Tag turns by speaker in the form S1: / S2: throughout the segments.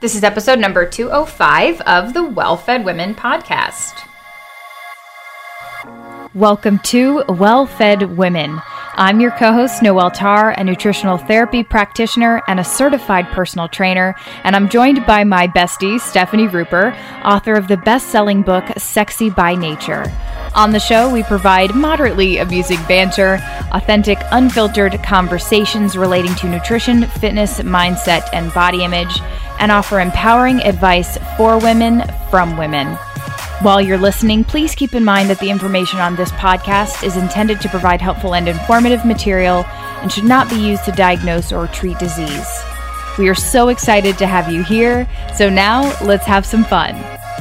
S1: This is episode number 205 of the Well-Fed Women podcast. Welcome to Well-Fed Women. I'm your co-host, Noelle Tarr, a nutritional therapy practitioner and a certified personal trainer, and I'm joined by my bestie, Stephanie Ruper, author of the best-selling book, Sexy by Nature. On the show, we provide moderately amusing banter, authentic, unfiltered conversations relating to nutrition, fitness, mindset, and body image, and offer empowering advice for women from women. While you're listening, please keep in mind that the information on this podcast is intended to provide helpful and informative material and should not be used to diagnose or treat disease. We are so excited to have you here, so now let's have some fun.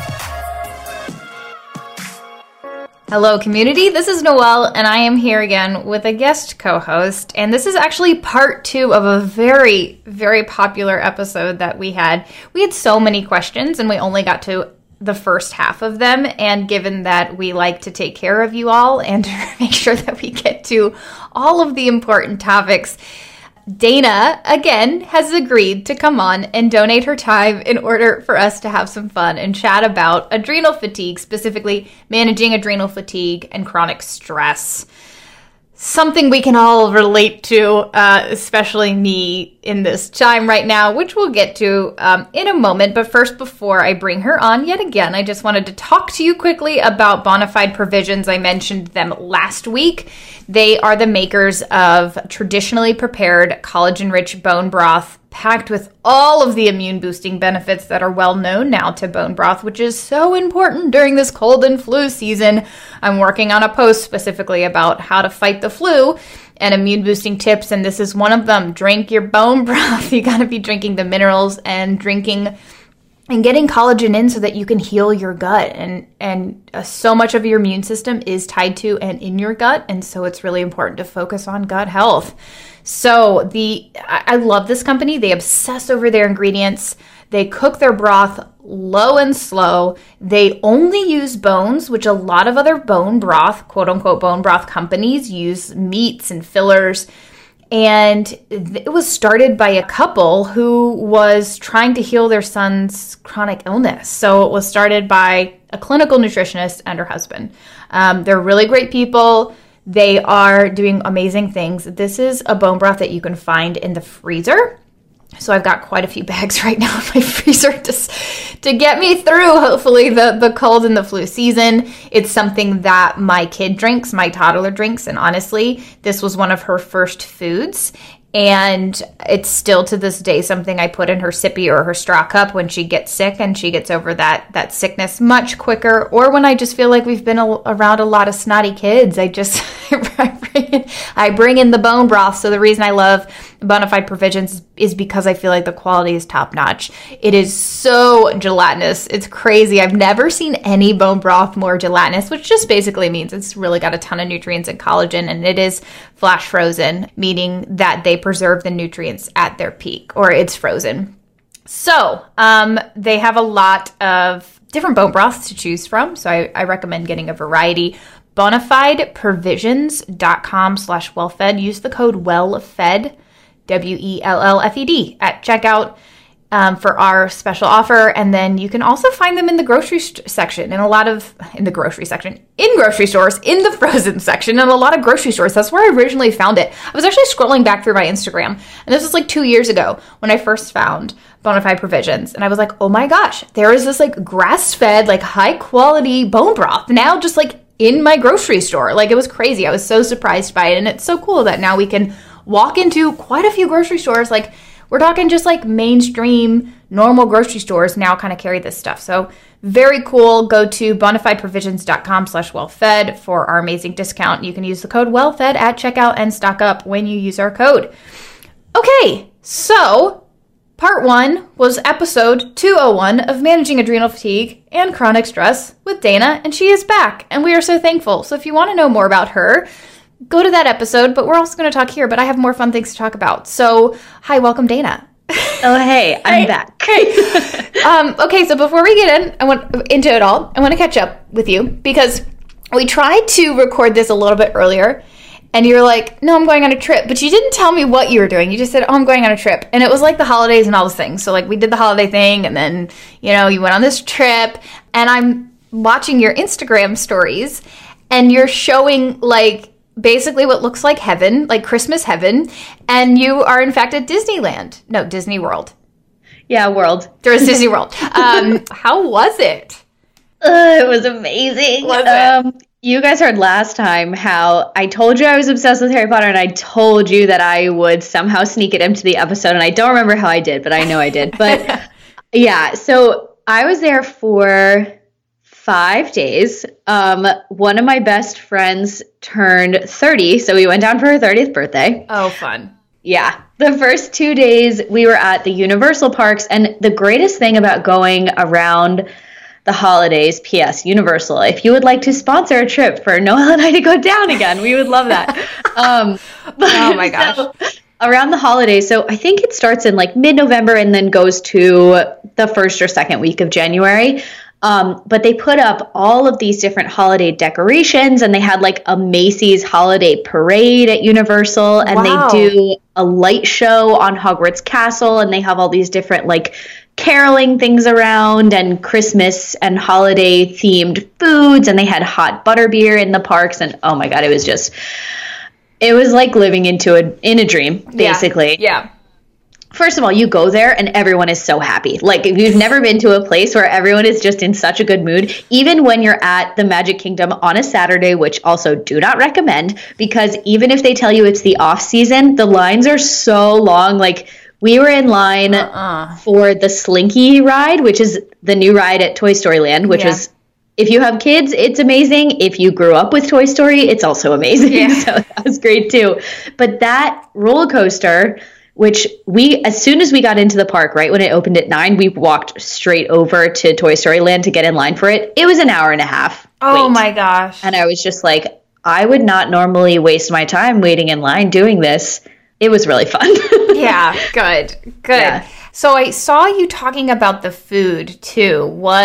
S1: Hello, community. This is Noelle, and I am here again with a guest co-host. And this is actually part 2 of a very, very popular episode that we had. We had so many questions, and we only got to the first half of them. And given that we like to take care of you all and to make sure that we get to all of the important topics, Dana, again, has agreed to come on and donate her time in order for us to have some fun and chat about adrenal fatigue, specifically managing adrenal fatigue and chronic stress. Something we can all relate to, especially me in this time right now, which we'll get to in a moment. But first, before I bring her on yet again, I just wanted to talk to you quickly about Bonafide Provisions. I mentioned them last week. They are the makers of traditionally prepared collagen-rich bone broth packed with all of the immune-boosting benefits that are well known now to bone broth, which is so important during this cold and flu season. I'm working on a post specifically about how to fight the flu and immune-boosting tips, and this is one of them. Drink your bone broth. You got to be drinking the minerals and drinking and getting collagen in so that you can heal your gut. And so much of your immune system is tied to and in your gut, and so it's really important to focus on gut health. So I love this company. They obsess over their ingredients. They cook their broth low and slow. They only use bones, which a lot of other bone broth, quote unquote, bone broth companies use meats and fillers. And it was started by a couple who was trying to heal their son's chronic illness. So it was started by a clinical nutritionist and her husband. They're really great people. They are doing amazing things. This is a bone broth that you can find in the freezer. So I've got quite a few bags right now in my freezer to get me through, hopefully, the cold and the flu season. It's something that my kid drinks, my toddler drinks, and honestly, this was one of her first foods. And it's still to this day something I put in her sippy or her straw cup when she gets sick, and she gets over that sickness much quicker. Or when I just feel like we've been around a lot of snotty kids, I bring in the bone broth. So the reason I love Bonafide Provisions is because I feel like the quality is top notch. It is so gelatinous. It's crazy. I've never seen any bone broth more gelatinous, which just basically means it's really got a ton of nutrients and collagen, and it is flash frozen, meaning that they preserve the nutrients at their peak, or it's frozen. So they have a lot of different bone broths to choose from. So I recommend getting a variety. Bonafideprovisions.com/wellfed. Use the code WELLFED, WELLFED, at checkout for our special offer. And then you can also find them in the grocery section, in grocery stores, in the frozen section, and a lot of grocery stores. That's where I originally found it. I was actually scrolling back through my Instagram, and this was like 2 years ago when I first found Bonafide Provisions. And I was like, oh my gosh, there is this like grass-fed, like high quality bone broth now just like in my grocery store. Like, it was crazy. I was so surprised by it. And it's so cool that now we can walk into quite a few grocery stores. Like, we're talking just like mainstream, normal grocery stores now kind of carry this stuff. So very cool. Go to bonafideprovisions.com/wellfed for our amazing discount. You can use the code WELLFED at checkout and stock up when you use our code. Okay, so Part 1 was episode 201 of Managing Adrenal Fatigue and Chronic Stress with Dana, and she is back, and we are so thankful. So if you want to know more about her, go to that episode, but we're also going to talk here, but I have more fun things to talk about. So, hi, welcome, Dana.
S2: Oh, hey, I'm back.
S1: Hey. Okay, so before we get into it all, I want to catch up with you because we tried to record this a little bit earlier, And you're like, no, I'm going on a trip. But you didn't tell me what you were doing. You just said, oh, I'm going on a trip. And it was like the holidays and all those things. So like we did the holiday thing and then, you know, you went on this trip. And I'm watching your Instagram stories and you're showing like basically what looks like heaven, like Christmas heaven. And you are in fact at Disneyland. No, Disney World.
S2: Yeah, World.
S1: There was Disney World. How was it?
S2: It was amazing.
S1: Was it?
S2: You guys heard last time how I told you I was obsessed with Harry Potter, and I told you that I would somehow sneak it into the episode, and I don't remember how I did, but I know I did. But yeah, so I was there for 5 days. One of my best friends turned 30, so we went down for her 30th birthday.
S1: Oh, fun.
S2: Yeah. The first 2 days we were at the Universal parks, and the greatest thing about going around the holidays, P.S. Universal, if you would like to sponsor a trip for Noelle and I to go down again, we would love that.
S1: Oh my gosh.
S2: So, around the holidays, so I think it starts in like mid-November and then goes to the first or second week of January. But they put up all of these different holiday decorations, and they had like a Macy's holiday parade at Universal, and
S1: Wow.
S2: they do a light show on Hogwarts Castle, and they have all these different like caroling things around and Christmas and holiday themed foods, and they had hot butterbeer in the parks, and oh my God, it was like living in a dream, basically.
S1: Yeah.
S2: First of all, you go there and everyone is so happy. Like, if you've never been to a place where everyone is just in such a good mood, even when you're at the Magic Kingdom on a Saturday, which also do not recommend, because even if they tell you it's the off season, the lines are so long. Like, we were in line for the Slinky ride, which is the new ride at Toy Story Land, which is, if you have kids, it's amazing. If you grew up with Toy Story, it's also amazing.
S1: Yeah.
S2: So that was great too. But that roller coaster, which as soon as we got into the park, right when it opened at 9, we walked straight over to Toy Story Land to get in line for it. It was an hour and a half.
S1: Oh
S2: wait.
S1: my gosh.
S2: And I was just like, I would not normally waste my time waiting in line doing this. It was really fun.
S1: Yeah, good.
S2: Yeah.
S1: So I saw you talking about the food too.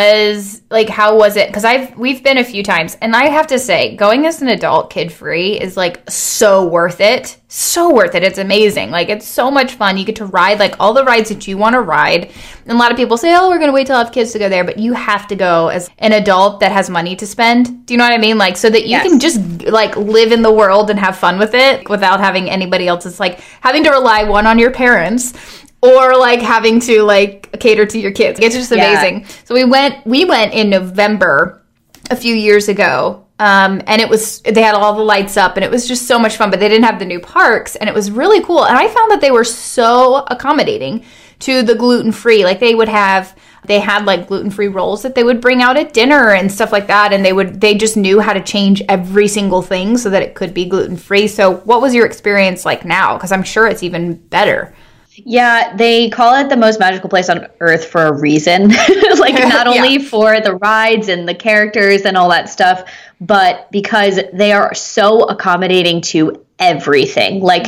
S1: How was it? Because we've been a few times, and I have to say, going as an adult, kid free, is like so worth it. So worth it. It's amazing. Like, it's so much fun. You get to ride like all the rides that you want to ride. And a lot of people say, oh, we're going to wait till I have kids to go there, but you have to go as an adult that has money to spend. Do you know what I mean? Like, so that you can just like live in the world and have fun with it without having anybody else. It's like having to rely on your parents, or like having to like cater to your kids. It's just amazing. Yeah. So we went in November a few years ago. And they had all the lights up and it was just so much fun, but they didn't have the new parks and it was really cool. And I found that they were so accommodating to the gluten-free. Like they had like gluten-free rolls that they would bring out at dinner and stuff like that. And they just knew how to change every single thing so that it could be gluten-free. So what was your experience like now? Because I'm sure it's even better.
S2: Yeah, they call it the most magical place on earth for a reason. Like, not only for the rides and the characters and all that stuff, but because they are so accommodating to everything. Like,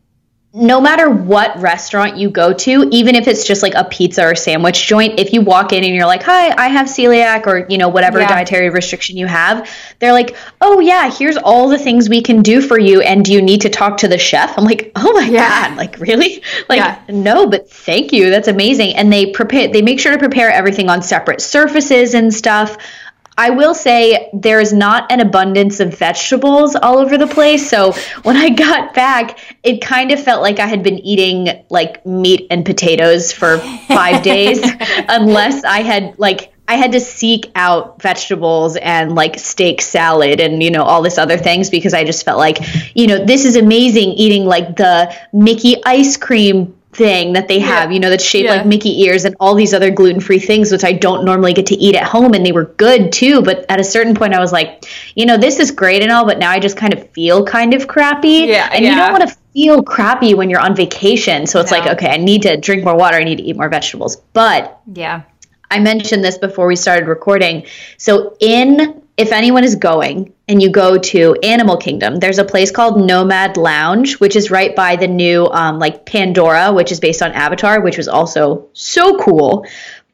S2: no matter what restaurant you go to, even if it's just like a pizza or sandwich joint, if you walk in and you're like, hi, I have celiac, or, whatever dietary restriction you have, they're like, oh yeah, here's all the things we can do for you. And do you need to talk to the chef? I'm like, oh my God, like, really? Like, no, but thank you. That's amazing. And they make sure to prepare everything on separate surfaces and stuff. I will say there's not an abundance of vegetables all over the place. So when I got back, it kind of felt like I had been eating like meat and potatoes for 5 days, unless I had to seek out vegetables and like steak salad and, all this other things, because I just felt like, this is amazing eating like the Mickey ice cream thing that they have, that's shaped like Mickey ears and all these other gluten-free things, which I don't normally get to eat at home. And they were good too. But at a certain point I was like, this is great and all, but now I just kind of feel kind of crappy. And you don't want to feel crappy when you're on vacation. So it's like, okay, I need to drink more water. I need to eat more vegetables. But I mentioned this before we started recording. So if anyone is going and you go to Animal Kingdom, there's a place called Nomad Lounge, which is right by the new Pandora, which is based on Avatar, which was also so cool.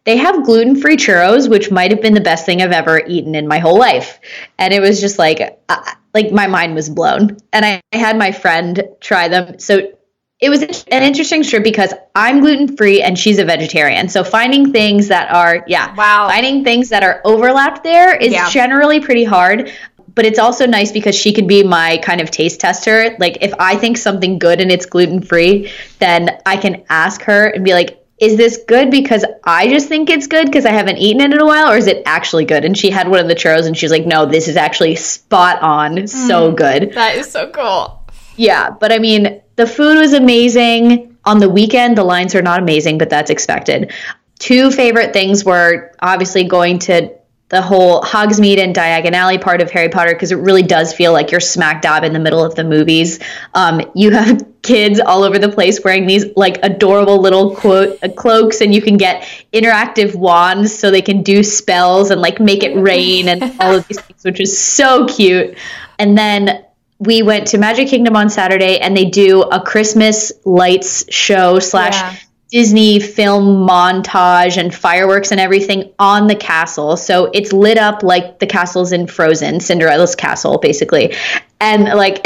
S2: they have gluten-free churros, which might have been the best thing I've ever eaten in my whole life. And it was just like my mind was blown. And I had my friend try them. So it was an interesting trip because I'm gluten-free and she's a vegetarian. So finding things that are, finding things that are overlapped there is generally pretty hard. But it's also nice because she could be my kind of taste tester. Like if I think something good and it's gluten-free, then I can ask her and be like, is this good because I just think it's good because I haven't eaten it in a while, or is it actually good? And she had one of the churros and she's like, no, this is actually spot on. So good.
S1: That is so cool.
S2: Yeah. But I mean, the food was amazing. On the weekend, the lines are not amazing, but that's expected. Two favorite things were obviously going to the whole Hogsmeade and Diagon Alley part of Harry Potter, because it really does feel like you're smack dab in the middle of the movies. You have kids all over the place wearing these like adorable little cloaks, and you can get interactive wands so they can do spells and like make it rain and all of these things, which is so cute. And then we went to Magic Kingdom on Saturday, and they do a Christmas lights show / Disney film montage and fireworks and everything on the castle. So it's lit up like the castles in Frozen, Cinderella's castle, basically. And like,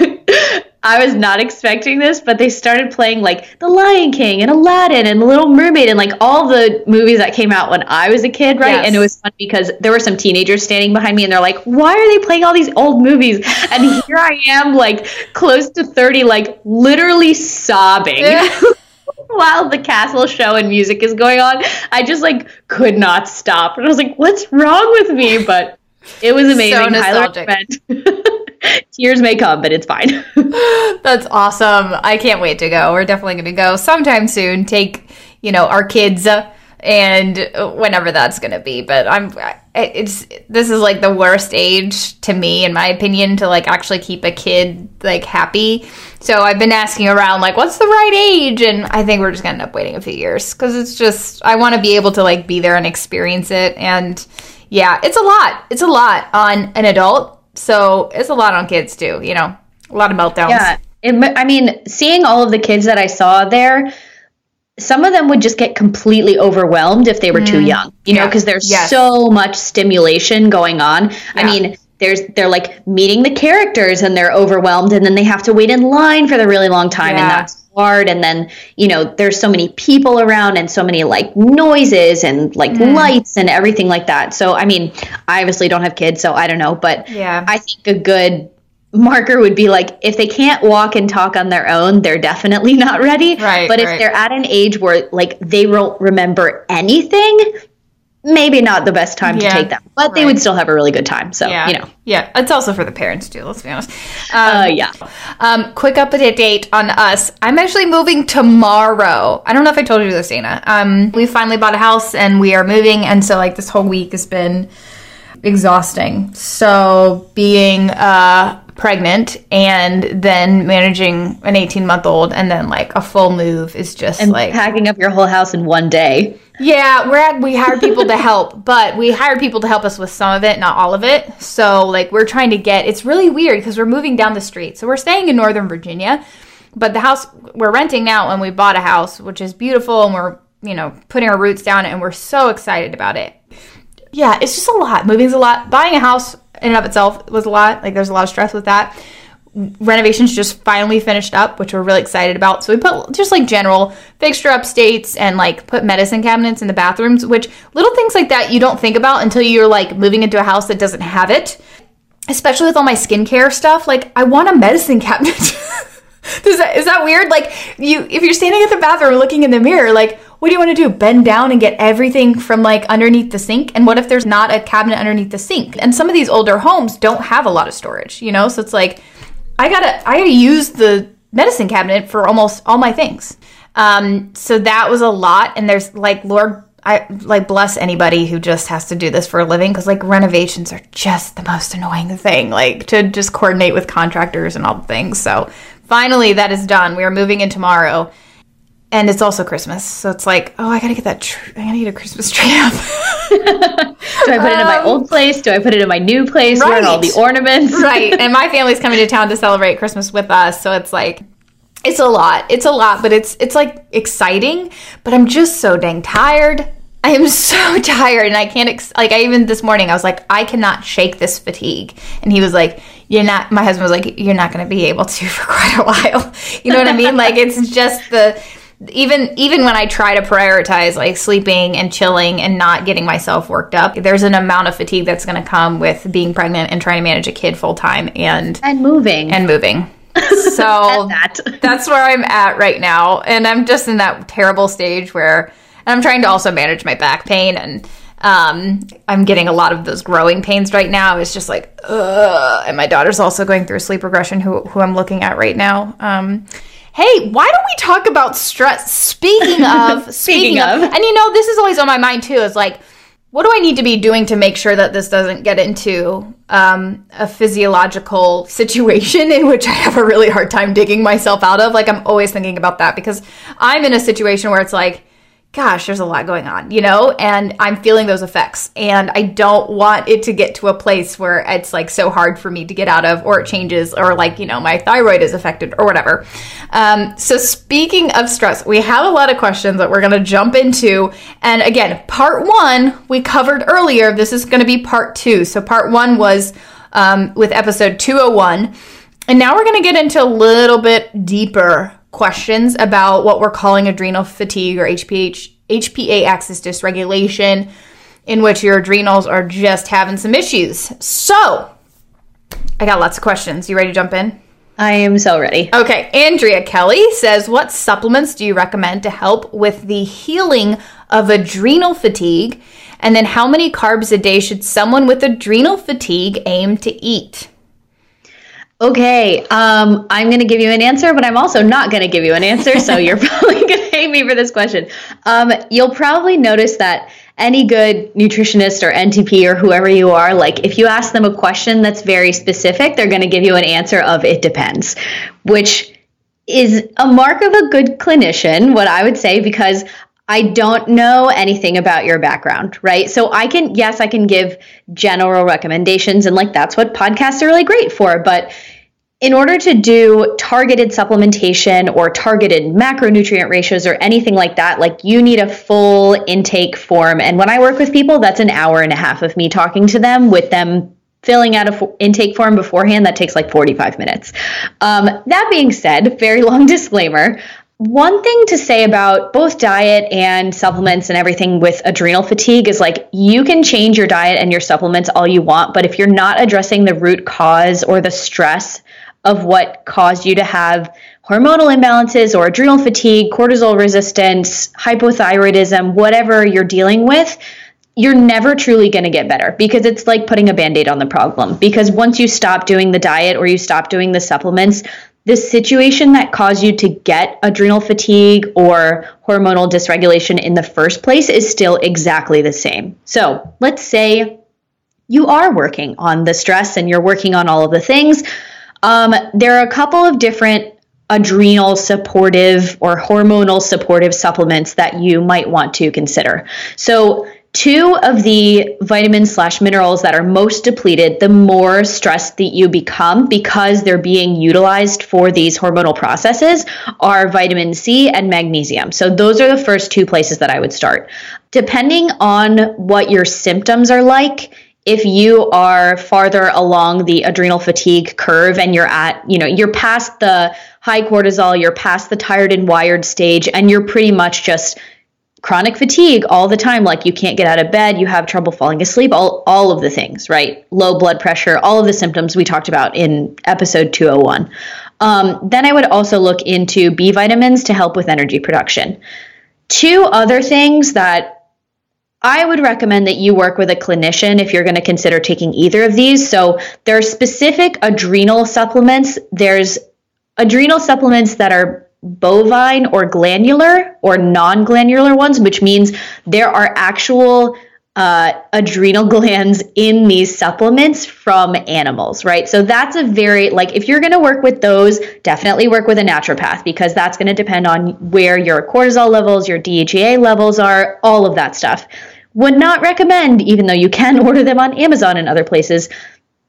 S2: I was not expecting this, but they started playing like The Lion King and Aladdin and The Little Mermaid and like all the movies that came out when I was a kid, right? Yes. And it was fun because there were some teenagers standing behind me and they're like, why are they playing all these old movies? And here I am, like close to 30, like literally sobbing. While the castle show and music is going on. I just like could not stop. And I was like, what's wrong with me? But it was amazing.
S1: So nostalgic.
S2: Tears may come, but it's fine.
S1: That's awesome. I can't wait to go. We're definitely going to go sometime soon. Take, our kids and whenever that's going to be. But this is like the worst age to me, in my opinion, to like actually keep a kid like happy. So I've been asking around like, what's the right age? And I think we're just going to end up waiting a few years because it's just, I want to be able to like be there and experience it. And yeah, it's a lot. It's a lot on an adult. So it's a lot on kids too, a lot of meltdowns.
S2: Yeah. Seeing all of the kids that I saw there, some of them would just get completely overwhelmed if they were too young, because there's so much stimulation going on. Yeah. I mean, they're like meeting the characters and they're overwhelmed, and then they have to wait in line for the really long time. And that's hard. And then, there's so many people around and so many like noises and like lights and everything like that. So, I mean, I obviously don't have kids, so I don't know, but I think a good marker would be like, if they can't walk and talk on their own, they're definitely not ready. Right, but if they're at an age where like they won't remember anything, maybe not the best time to take them, but they would still have a really good time. So,
S1: it's also for the parents too, let's be honest. Quick update on us. I'm actually moving tomorrow. I don't know if I told you this, Dana. We finally bought a house and we are moving. And so like this whole week has been exhausting. So being pregnant and then managing an 18-month-old and then like a full move is just and like
S2: packing up your whole house in one day.
S1: Yeah, we hired people to help, but we hired people to help us with some of it, not all of it. So like we're trying to it's really weird because we're moving down the street. So we're staying in Northern Virginia, but the house we're renting now, and we bought a house, which is beautiful, and we're, putting our roots down, and we're so excited about it. Yeah, it's just a lot. Moving's a lot. Buying a house in and of itself was a lot. Like there's a lot of stress with that. Renovations just finally finished up, which we're really excited about. So we put just like general fixture updates and like put medicine cabinets in the bathrooms, which little things like that you don't think about until you're like moving into a house that doesn't have it. Especially with all my skincare stuff. Like I want a medicine cabinet. Is that weird? Like if you're standing at the bathroom looking in the mirror, like what do you want to do? Bend down and get everything from like underneath the sink? And what if there's not a cabinet underneath the sink? And some of these older homes don't have a lot of storage, So it's like I gotta use the medicine cabinet for almost all my things. So that was a lot. And there's like, Lord, I like bless anybody who just has to do this for a living, because like renovations are just the most annoying thing, like to just coordinate with contractors and all the things. So finally that is done. We are moving in tomorrow. And it's also Christmas, so it's like, oh, I gotta get I gotta get a Christmas tree up.
S2: Do I put it in my old place? Do I put it in my new place? Right. Where are all the ornaments?
S1: Right, and my family's coming to town to celebrate Christmas with us, so it's like, it's a lot. It's a lot, but it's like exciting, but I'm just so dang tired. I am so tired, and I can't, even this morning, I was like, I cannot shake this fatigue. And he was like, my husband was like, you're not going to be able to for quite a while. You know what I mean? Like, it's just even when I try to prioritize like sleeping and chilling and not getting myself worked up, there's an amount of fatigue that's going to come with being pregnant and trying to manage a kid full time and moving. So that's where I'm at right now. And I'm just in that terrible stage where I'm trying to also manage my back pain, and I'm getting a lot of those growing pains right now. It's just like, ugh. And my daughter's also going through sleep regression, who I'm looking at right now. Hey, why don't we talk about stress? Speaking of, and this is always on my mind too, is like, what do I need to be doing to make sure that this doesn't get into a physiological situation in which I have a really hard time digging myself out of? Like, I'm always thinking about that because I'm in a situation where it's like, gosh, there's a lot going on, and I'm feeling those effects, and I don't want it to get to a place where it's like so hard for me to get out of, or it changes, or like, my thyroid is affected or whatever. So speaking of stress, we have a lot of questions that we're going to jump into. And again, part 1 we covered earlier. This is going to be part 2. So part 1 was with episode 201. And now we're going to get into a little bit deeper questions about what we're calling adrenal fatigue, or HPA axis dysregulation, in which your adrenals are just having some issues. So I got lots of questions. You ready to jump in?
S2: I am so ready.
S1: Okay. Andrea Kelly says, what supplements do you recommend to help with the healing of adrenal fatigue? And then how many carbs a day should someone with adrenal fatigue aim to eat?
S2: Okay, I'm going to give you an answer, but I'm also not going to give you an answer, so you're probably going to hate me for this question. You'll probably notice that any good nutritionist or NTP or whoever you are, like if you ask them a question that's very specific, they're going to give you an answer of it depends, which is a mark of a good clinician, what I would say, because I don't know anything about your background, right? So I can give general recommendations, and like that's what podcasts are really great for. But in order to do targeted supplementation or targeted macronutrient ratios or anything like that, like you need a full intake form. And when I work with people, that's an hour and a half of me talking to them with them filling out an intake form beforehand. That takes like 45 minutes. That being said, very long disclaimer. One thing to say about both diet and supplements and everything with adrenal fatigue is like you can change your diet and your supplements all you want, but if you're not addressing the root cause or the stress of what caused you to have hormonal imbalances or adrenal fatigue, cortisol resistance, hypothyroidism, whatever you're dealing with, you're never truly going to get better, because it's like putting a Band-Aid on the problem. Because once you stop doing the diet or you stop doing the supplements, the situation that caused you to get adrenal fatigue or hormonal dysregulation in the first place is still exactly the same. So let's say you are working on the stress and you're working on all of the things. There are a couple of different adrenal supportive or hormonal supportive supplements that you might want to consider. So 2 of the vitamins/minerals that are most depleted the more stressed that you become because they're being utilized for these hormonal processes are vitamin C and magnesium. So those are the first 2 places that I would start. Depending on what your symptoms are like, if you are farther along the adrenal fatigue curve and you're past the high cortisol, you're past the tired and wired stage, and you're pretty much just chronic fatigue all the time, like you can't get out of bed, you have trouble falling asleep, all of the things, right? Low blood pressure, all of the symptoms we talked about in episode 201. Then I would also look into B vitamins to help with energy production. 2 other things that I would recommend that you work with a clinician if you're going to consider taking either of these. So there are specific adrenal supplements. There's adrenal supplements that are bovine or glandular or non-glandular ones, which means there are actual adrenal glands in these supplements from animals, right? So that's a very, if you're going to work with those, definitely work with a naturopath, because that's going to depend on where your cortisol levels, your DHEA levels are, all of that stuff. Would not recommend, even though you can order them on Amazon and other places,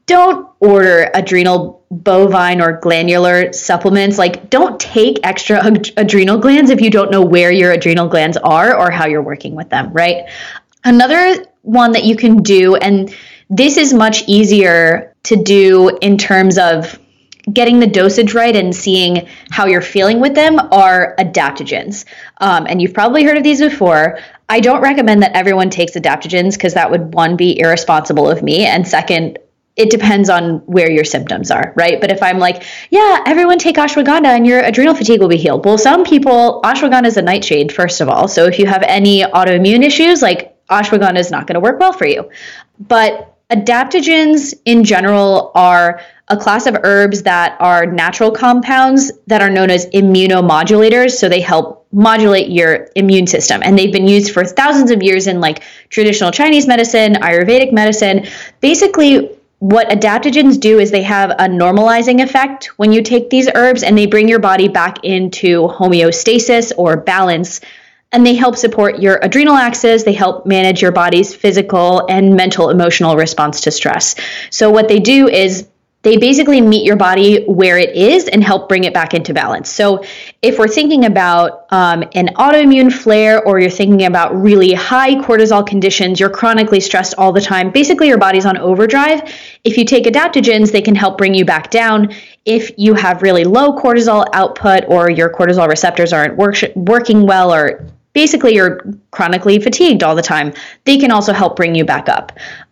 S2: don't order adrenal, bovine, or glandular supplements. Like, don't take extra adrenal glands if you don't know where your adrenal glands are or how you're working with them, right? Another one that you can do, and this is much easier to do in terms of getting the dosage right and seeing how you're feeling with them, are adaptogens. And you've probably heard of these before. I don't recommend that everyone takes adaptogens because that would, one, be irresponsible of me, and second, it depends on where your symptoms are, right? But if I'm like, yeah, everyone take ashwagandha and your adrenal fatigue will be healed. Well, some people, ashwagandha is a nightshade, first of all. So if you have any autoimmune issues, like, ashwagandha is not going to work well for you. But adaptogens in general are a class of herbs that are natural compounds that are known as immunomodulators. So they help modulate your immune system. And they've been used for thousands of years in like traditional Chinese medicine, Ayurvedic medicine. Basically, what adaptogens do is they have a normalizing effect when you take these herbs, and they bring your body back into homeostasis or balance. And they help support your adrenal axis. They help manage your body's physical and mental emotional response to stress. So what they do is they basically meet your body where it is and help bring it back into balance. So if we're thinking about an autoimmune flare, or you're thinking about really high cortisol conditions, you're chronically stressed all the time, basically your body's on overdrive. If you take adaptogens, they can help bring you back down. If you have really low cortisol output, or your cortisol receptors aren't working well, or basically you're chronically fatigued all the time, they can also help bring you back up.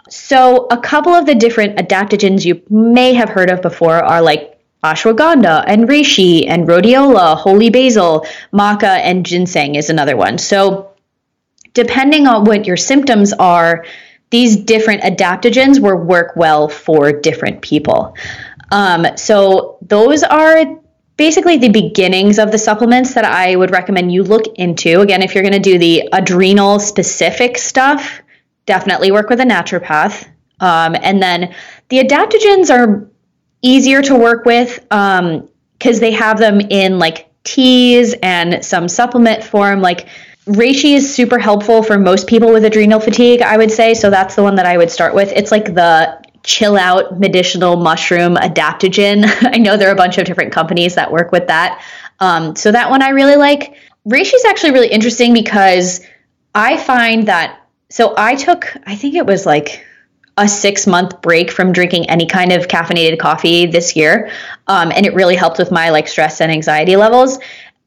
S2: So a couple of the different adaptogens you may have heard of before are like ashwagandha and reishi and rhodiola, holy basil, maca, and ginseng is another one. So depending on what your symptoms are, these different adaptogens will work well for different people. So those are basically the beginnings of the supplements that I would recommend you look into. Again, if you're going to do the adrenal specific stuff, definitely work with a naturopath. And then the adaptogens are easier to work with because they have them in like teas and some supplement form. Like reishi is super helpful for most people with adrenal fatigue, I would say. So that's the one that I would start with. It's like the chill out medicinal mushroom adaptogen. I know there are a bunch of different companies that work with that. So that one I really like. Reishi is actually really interesting because I find that, so I took, I think it was like a 6-month break from drinking any kind of caffeinated coffee this year. And it really helped with my like stress and anxiety levels.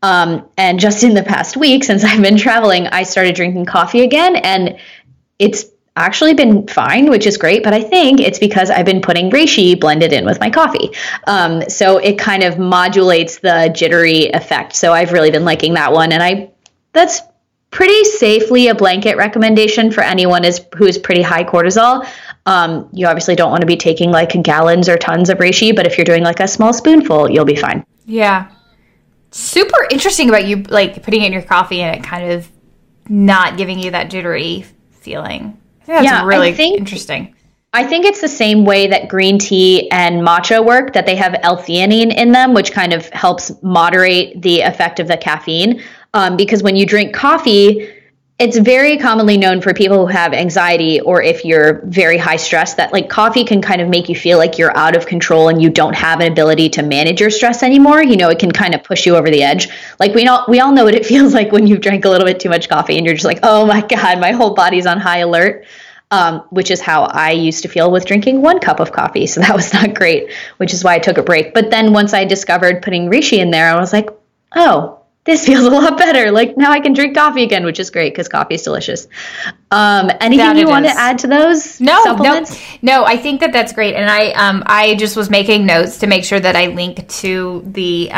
S2: And just in the past week, since I've been traveling, I started drinking coffee again, and it's actually been fine, which is great. But I think it's because I've been putting reishi blended in with my coffee. So it kind of modulates the jittery effect. So I've really been liking that one. And that's pretty safely a blanket recommendation for anyone who is pretty high cortisol. You obviously don't want to be taking like gallons or tons of reishi, but if you're doing like a small spoonful, you'll be fine.
S1: Yeah. Super interesting about you like putting it in your coffee and it kind of not giving you that jittery feeling. I think that's really interesting. I
S2: think it's the same way that green tea and matcha work, that they have L-theanine in them, which kind of helps moderate the effect of the caffeine. Because when you drink coffee, it's very commonly known for people who have anxiety, or if you're very high stress, that like coffee can kind of make you feel like you're out of control and you don't have an ability to manage your stress anymore. You know, it can kind of push you over the edge. Like we all know what it feels like when you've drank a little bit too much coffee and you're just like, oh my God, my whole body's on high alert. Which is how I used to feel with drinking 1 cup of coffee. So that was not great, which is why I took a break. But then once I discovered putting reishi in there, I was like, oh, this feels a lot better. Like now I can drink coffee again, which is great because coffee is delicious. Anything you want to add to those supplements?
S1: No, I think that's great. And I just was making notes to make sure that I link to the,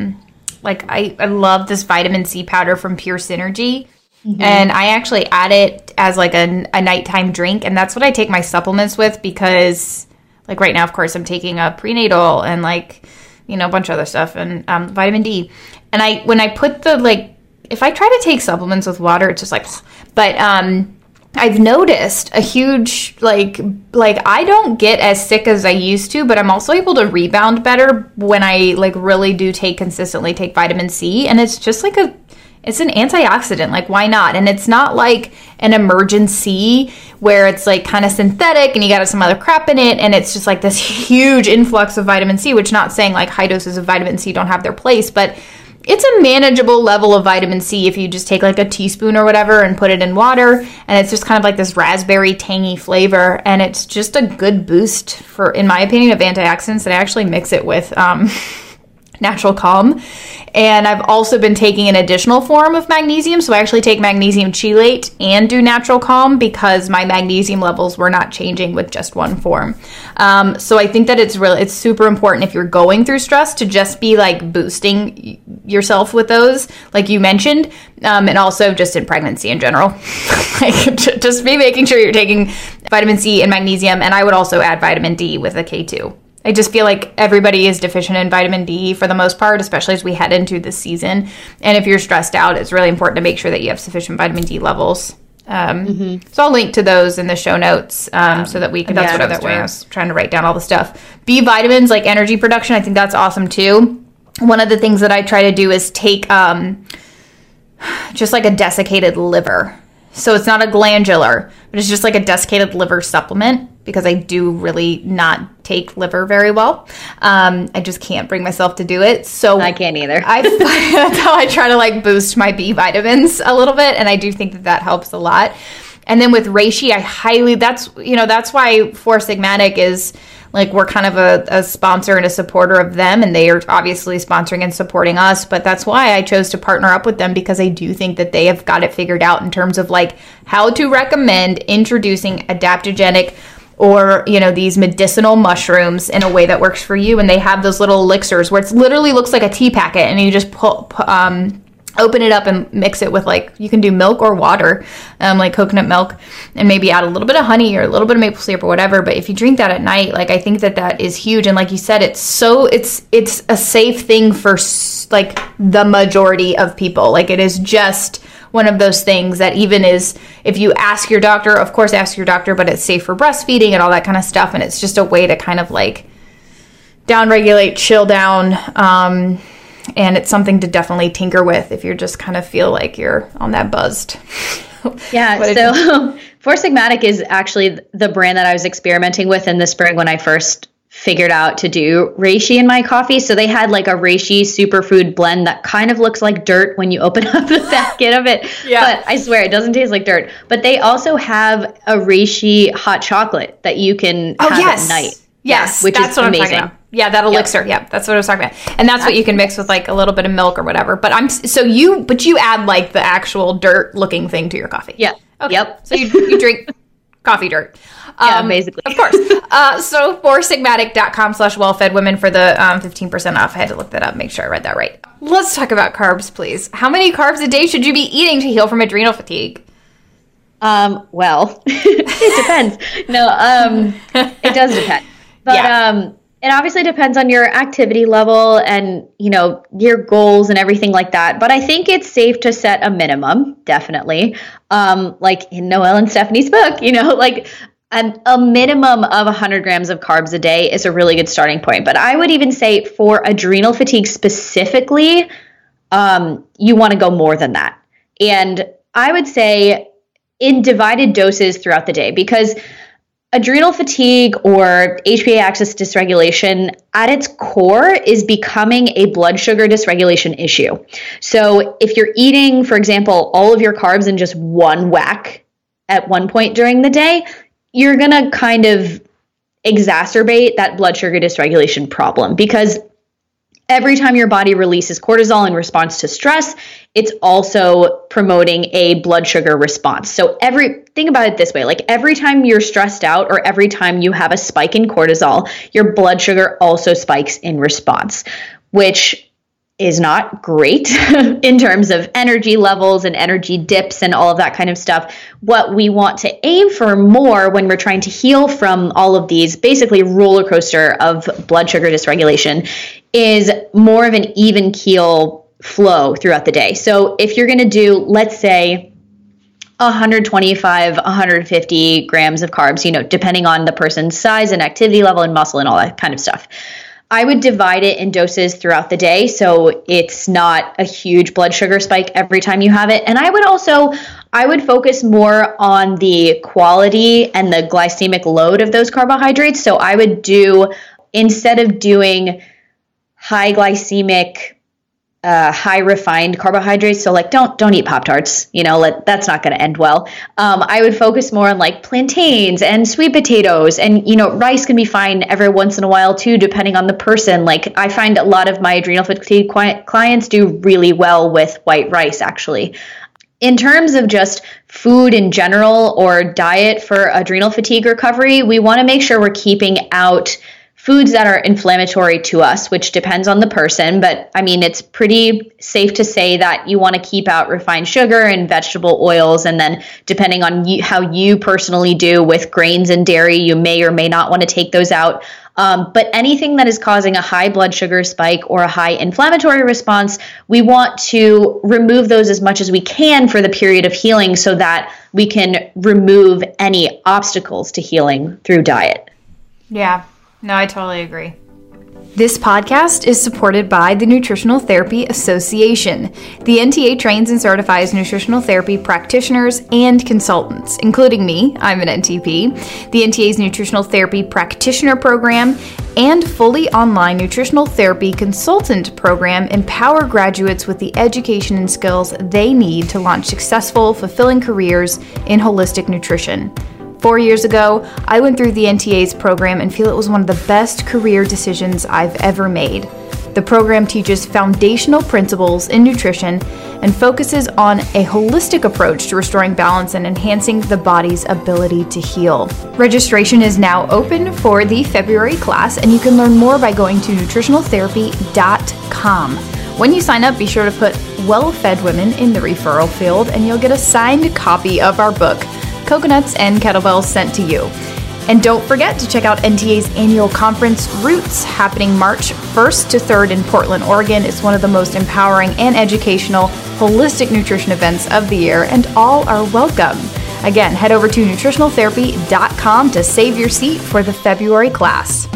S1: I love this vitamin C powder from Pure Synergy. Mm-hmm. And I actually add it as like a nighttime drink. And that's what I take my supplements with because like right now, of course, I'm taking a prenatal and like, you know, a bunch of other stuff and vitamin D. And when I put if I try to take supplements with water, it's just like, but I've noticed a huge, like I don't get as sick as I used to, but I'm also able to rebound better when I like really do consistently take vitamin C. And it's just like It's an antioxidant. Like, why not? And it's not like an emergency where it's like kind of synthetic and you got some other crap in it. And it's just like this huge influx of vitamin C, which not saying like high doses of vitamin C don't have their place, but it's a manageable level of vitamin C if you just take like a teaspoon or whatever and put it in water. And it's just kind of like this raspberry tangy flavor. And it's just a good boost for, in my opinion, of antioxidants. And I actually mix it with Natural Calm. And I've also been taking an additional form of magnesium. So I actually take magnesium chelate and do Natural Calm because my magnesium levels were not changing with just one form. So I think that it's super important if you're going through stress to just be like boosting yourself with those, like you mentioned, and also just in pregnancy in general. Like, just be making sure you're taking vitamin C and magnesium. And I would also add vitamin D with a K2. I just feel like everybody is deficient in vitamin D for the most part, especially as we head into this season. And if you're stressed out, it's really important to make sure that you have sufficient vitamin D levels. So I'll link to those in the show notes so that we can. That's what I was doing. I was trying to write down all the stuff. B vitamins, like energy production, I think that's awesome too. One of the things that I try to do is take just like a desiccated liver. So it's not a glandular, but it's just like a desiccated liver supplement because I do really not take liver very well. I just can't bring myself to do it. So
S2: I can't either.
S1: That's how I try to like boost my B vitamins a little bit. And I do think that helps a lot. And then with reishi, that's why Four Sigmatic is like, we're kind of a sponsor and a supporter of them, and they are obviously sponsoring and supporting us. But that's why I chose to partner up with them, because I do think that they have got it figured out in terms of like how to recommend introducing adaptogenic or, these medicinal mushrooms in a way that works for you. And they have those little elixirs where it literally looks like a tea packet, and you just open it up and mix it with, like, you can do milk or water, like coconut milk, and maybe add a little bit of honey or a little bit of maple syrup or whatever. But if you drink that at night, like, I think that is huge. And like you said, it's a safe thing for like the majority of people. Like, it is just one of those things that even is, if you ask your doctor, of course ask your doctor, but it's safe for breastfeeding and all that kind of stuff. And it's just a way to kind of like downregulate, chill down, and it's something to definitely tinker with if you just kind of feel like you're on that buzzed.
S2: Yeah. So Four Sigmatic is actually the brand that I was experimenting with in the spring when I first figured out to do reishi in my coffee. So they had like a reishi superfood blend that kind of looks like dirt when you open up the packet of it. Yeah. But I swear it doesn't taste like dirt. But they also have a reishi hot chocolate that you can have at night.
S1: Yes,
S2: which
S1: that's
S2: is
S1: what
S2: amazing.
S1: I'm talking about. Yeah, that elixir. Yep. Yeah, that's what I was talking about. And that's what you can mix with like a little bit of milk or whatever. But you add like the actual dirt looking thing to your coffee.
S2: Yeah.
S1: Okay.
S2: Yep.
S1: So you drink coffee dirt.
S2: Yeah, basically.
S1: Of course. So foursigmatic.com/wellfedwomen for the 15% off. I had to look that up, make sure I read that right. Let's talk about carbs, please. How many carbs a day should you be eating to heal from adrenal fatigue?
S2: Well, it depends. No, it does depend. But it obviously depends on your activity level and, your goals and everything like that. But I think it's safe to set a minimum, definitely. Like in Noelle and Stephanie's book, like a minimum of 100 grams of carbs a day is a really good starting point. But I would even say for adrenal fatigue specifically, you want to go more than that. And I would say in divided doses throughout the day, because adrenal fatigue or HPA axis dysregulation at its core is becoming a blood sugar dysregulation issue. So if you're eating, for example, all of your carbs in just one whack at one point during the day, you're going to kind of exacerbate that blood sugar dysregulation problem, because every time your body releases cortisol in response to stress, it's also promoting a blood sugar response. So think about it this way, like every time you're stressed out or every time you have a spike in cortisol, your blood sugar also spikes in response, which is not great in terms of energy levels and energy dips and all of that kind of stuff. What we want to aim for more when we're trying to heal from all of these basically roller coaster of blood sugar dysregulation is more of an even keel flow throughout the day. So if you're going to do, let's say, 125, 150 grams of carbs, depending on the person's size and activity level and muscle and all that kind of stuff. I would divide it in doses throughout the day, so it's not a huge blood sugar spike every time you have it. And I would focus more on the quality and the glycemic load of those carbohydrates. So I would do, instead of doing high glycemic, high refined carbohydrates, so like don't eat Pop-Tarts, that's not going to end well. I would focus more on like plantains and sweet potatoes, and rice can be fine every once in a while too, depending on the person. Like I find a lot of my adrenal fatigue clients do really well with white rice, actually. In terms of just food in general or diet for adrenal fatigue recovery, we want to make sure we're keeping out foods that are inflammatory to us, which depends on the person. But I mean, it's pretty safe to say that you want to keep out refined sugar and vegetable oils. And then depending on how you personally do with grains and dairy, you may or may not want to take those out. But anything that is causing a high blood sugar spike or a high inflammatory response, we want to remove those as much as we can for the period of healing so that we can remove any obstacles to healing through diet.
S1: Yeah. No, I totally agree. This podcast is supported by the Nutritional Therapy Association. The NTA trains and certifies nutritional therapy practitioners and consultants, including me, I'm an NTP, the NTA's Nutritional Therapy Practitioner Program, and fully online Nutritional Therapy Consultant Program empower graduates with the education and skills they need to launch successful, fulfilling careers in holistic nutrition. 4 years ago, I went through the NTA's program and feel it was one of the best career decisions I've ever made. The program teaches foundational principles in nutrition and focuses on a holistic approach to restoring balance and enhancing the body's ability to heal. Registration is now open for the February class, and you can learn more by going to nutritionaltherapy.com. When you sign up, be sure to put Well-Fed Women in the referral field, and you'll get a signed copy of our book, Coconuts and Kettlebells, sent to you. And don't forget to check out NTA's annual conference, Roots, happening March 1st to 3rd in Portland, Oregon. It's one of the most empowering and educational holistic nutrition events of the year, and all are welcome. Again, head over to nutritionaltherapy.com to save your seat for the February class.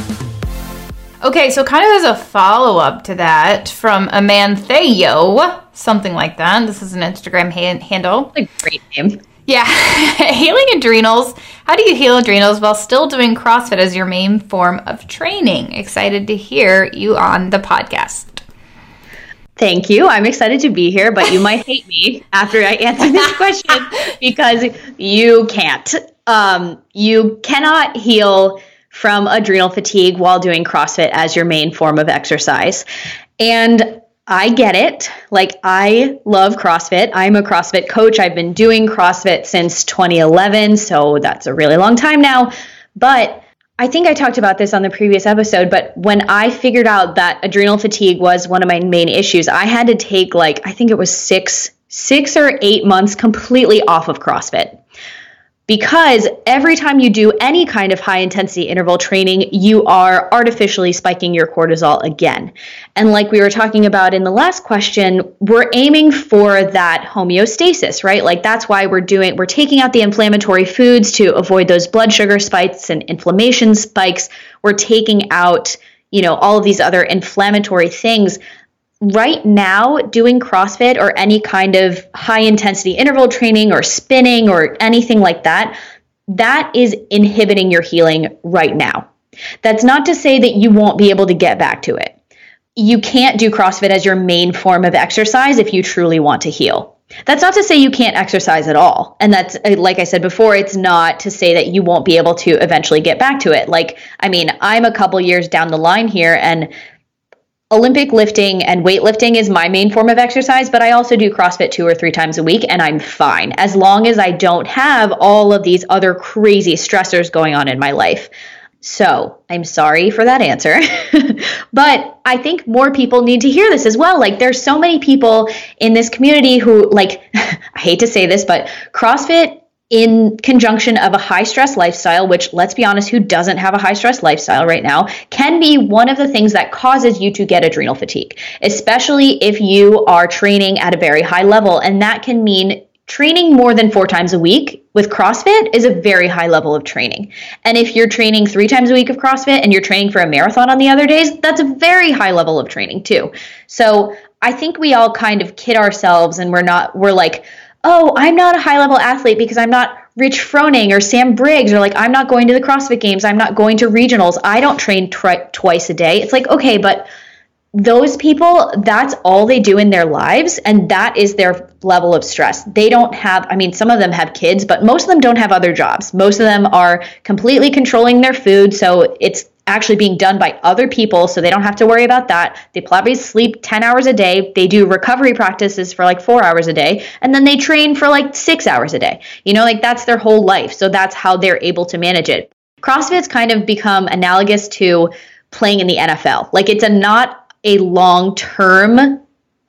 S1: Okay, so kind of as a follow-up to that, from Amantheo, something like that. This is an Instagram handle.
S2: A great name.
S1: Yeah. Healing adrenals. How do you heal adrenals while still doing CrossFit as your main form of training? Excited to hear you on the podcast.
S2: Thank you. I'm excited to be here, but you might hate me after I answer this question because you can't. You cannot heal from adrenal fatigue while doing CrossFit as your main form of exercise. And I get it. Like, I love CrossFit. I'm a CrossFit coach. I've been doing CrossFit since 2011, so that's a really long time now. But I think I talked about this on the previous episode, but when I figured out that adrenal fatigue was one of my main issues, I had to take I think it was six or 8 months completely off of CrossFit. Because every time you do any kind of high intensity interval training, you are artificially spiking your cortisol again. And like we were talking about in the last question, we're aiming for that homeostasis, right? Like that's why we're taking out the inflammatory foods to avoid those blood sugar spikes and inflammation spikes. We're taking out, all of these other inflammatory things. Right now, doing CrossFit or any kind of high intensity interval training or spinning or anything like that, that is inhibiting your healing right now. That's not to say that you won't be able to get back to it. You can't do CrossFit as your main form of exercise if you truly want to heal. That's not to say you can't exercise at all. And that's, like I said before, it's not to say that you won't be able to eventually get back to it. I'm a couple years down the line here, and Olympic lifting and weightlifting is my main form of exercise, but I also do CrossFit 2 or 3 times a week, and I'm fine as long as I don't have all of these other crazy stressors going on in my life. So I'm sorry for that answer, but I think more people need to hear this as well. There's so many people in this community who I hate to say this, but CrossFit in conjunction of a high stress lifestyle, which, let's be honest, who doesn't have a high stress lifestyle right now, can be one of the things that causes you to get adrenal fatigue, especially if you are training at a very high level. And that can mean training more than 4 times a week with CrossFit is a very high level of training. And if you're training 3 times a week of CrossFit and you're training for a marathon on the other days, that's a very high level of training too. So I think we all kind of kid ourselves and we're like, oh, I'm not a high level athlete because I'm not Rich Froning or Sam Briggs, or like, I'm not going to the CrossFit Games. I'm not going to regionals. I don't train twice a day. It's like, okay, but those people, that's all they do in their lives, and that is their level of stress. They don't have, I mean, some of them have kids, but most of them don't have other jobs. Most of them are completely controlling their food, so it's actually being done by other people, so they don't have to worry about that. They probably sleep 10 hours a day. They do recovery practices for like 4 hours a day, and then they train for like 6 hours a day. You know, like that's their whole life, so that's how they're able to manage it. CrossFit's kind of become analogous to playing in the NFL. Like, it's not a long-term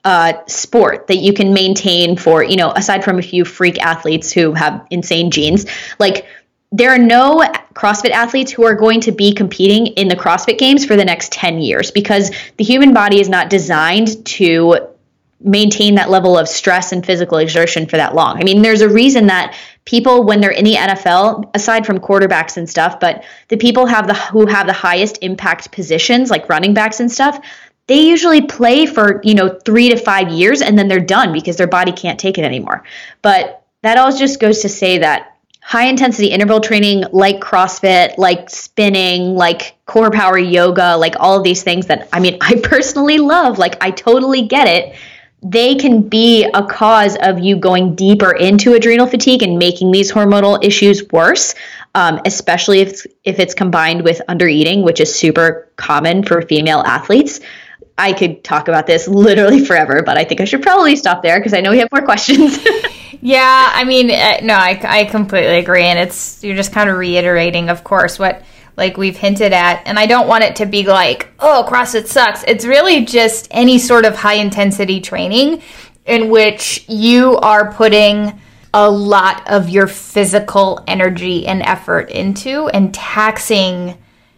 S2: sport that you can maintain for, you know, aside from a few freak athletes who have insane genes. Like, there are no CrossFit athletes who are going to be competing in the CrossFit Games for the next 10 years because the human body is not designed to maintain that level of stress and physical exertion for that long. I mean, there's a reason that people, when they're in the NFL, aside from quarterbacks and stuff, but the people who have the highest impact positions, like running backs and stuff, they usually play for, you know, 3 to 5 years and then they're done because their body can't take it anymore. But that all just goes to say that high intensity interval training, like CrossFit, like spinning, like core power yoga, like all of these things that, I mean, I personally love, like I totally get it. They can be a cause of you going deeper into adrenal fatigue and making these hormonal issues worse, especially if it's combined with undereating, which is super common for female athletes. I could talk about this literally forever, but I think I should probably stop there because I know we have more questions.
S1: Yeah, I mean, no, I completely agree. And you're just kind of reiterating, of course, what like we've hinted at. And I don't want it to be like, oh, CrossFit sucks. It's really just any sort of high intensity training in which you are putting a lot of your physical energy and effort into and taxing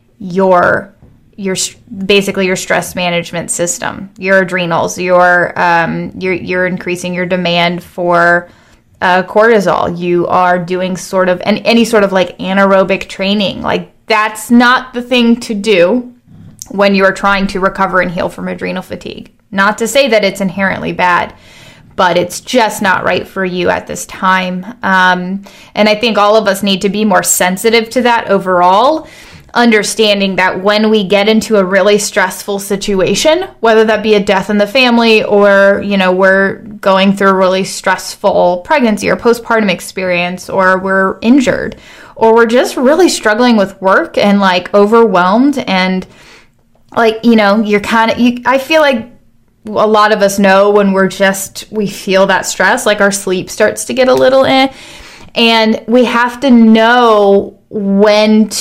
S1: your basically your stress management system, your adrenals, you're increasing your demand for cortisol. You are doing sort of any sort of like anaerobic training. Like, that's not the thing to do when you are trying to recover and heal from adrenal fatigue. Not to say that it's inherently bad, but it's just not right for you at this time. And I think all of us need to be more sensitive to that overall, understanding that when we get into a really stressful situation, whether that be a death in the family or, you know, we're going through a really stressful pregnancy or postpartum experience, or we're injured, or we're just really struggling with work and like overwhelmed and like, you know, I feel like a lot of us know when we feel that stress, like our sleep starts to get a little and we have to know when's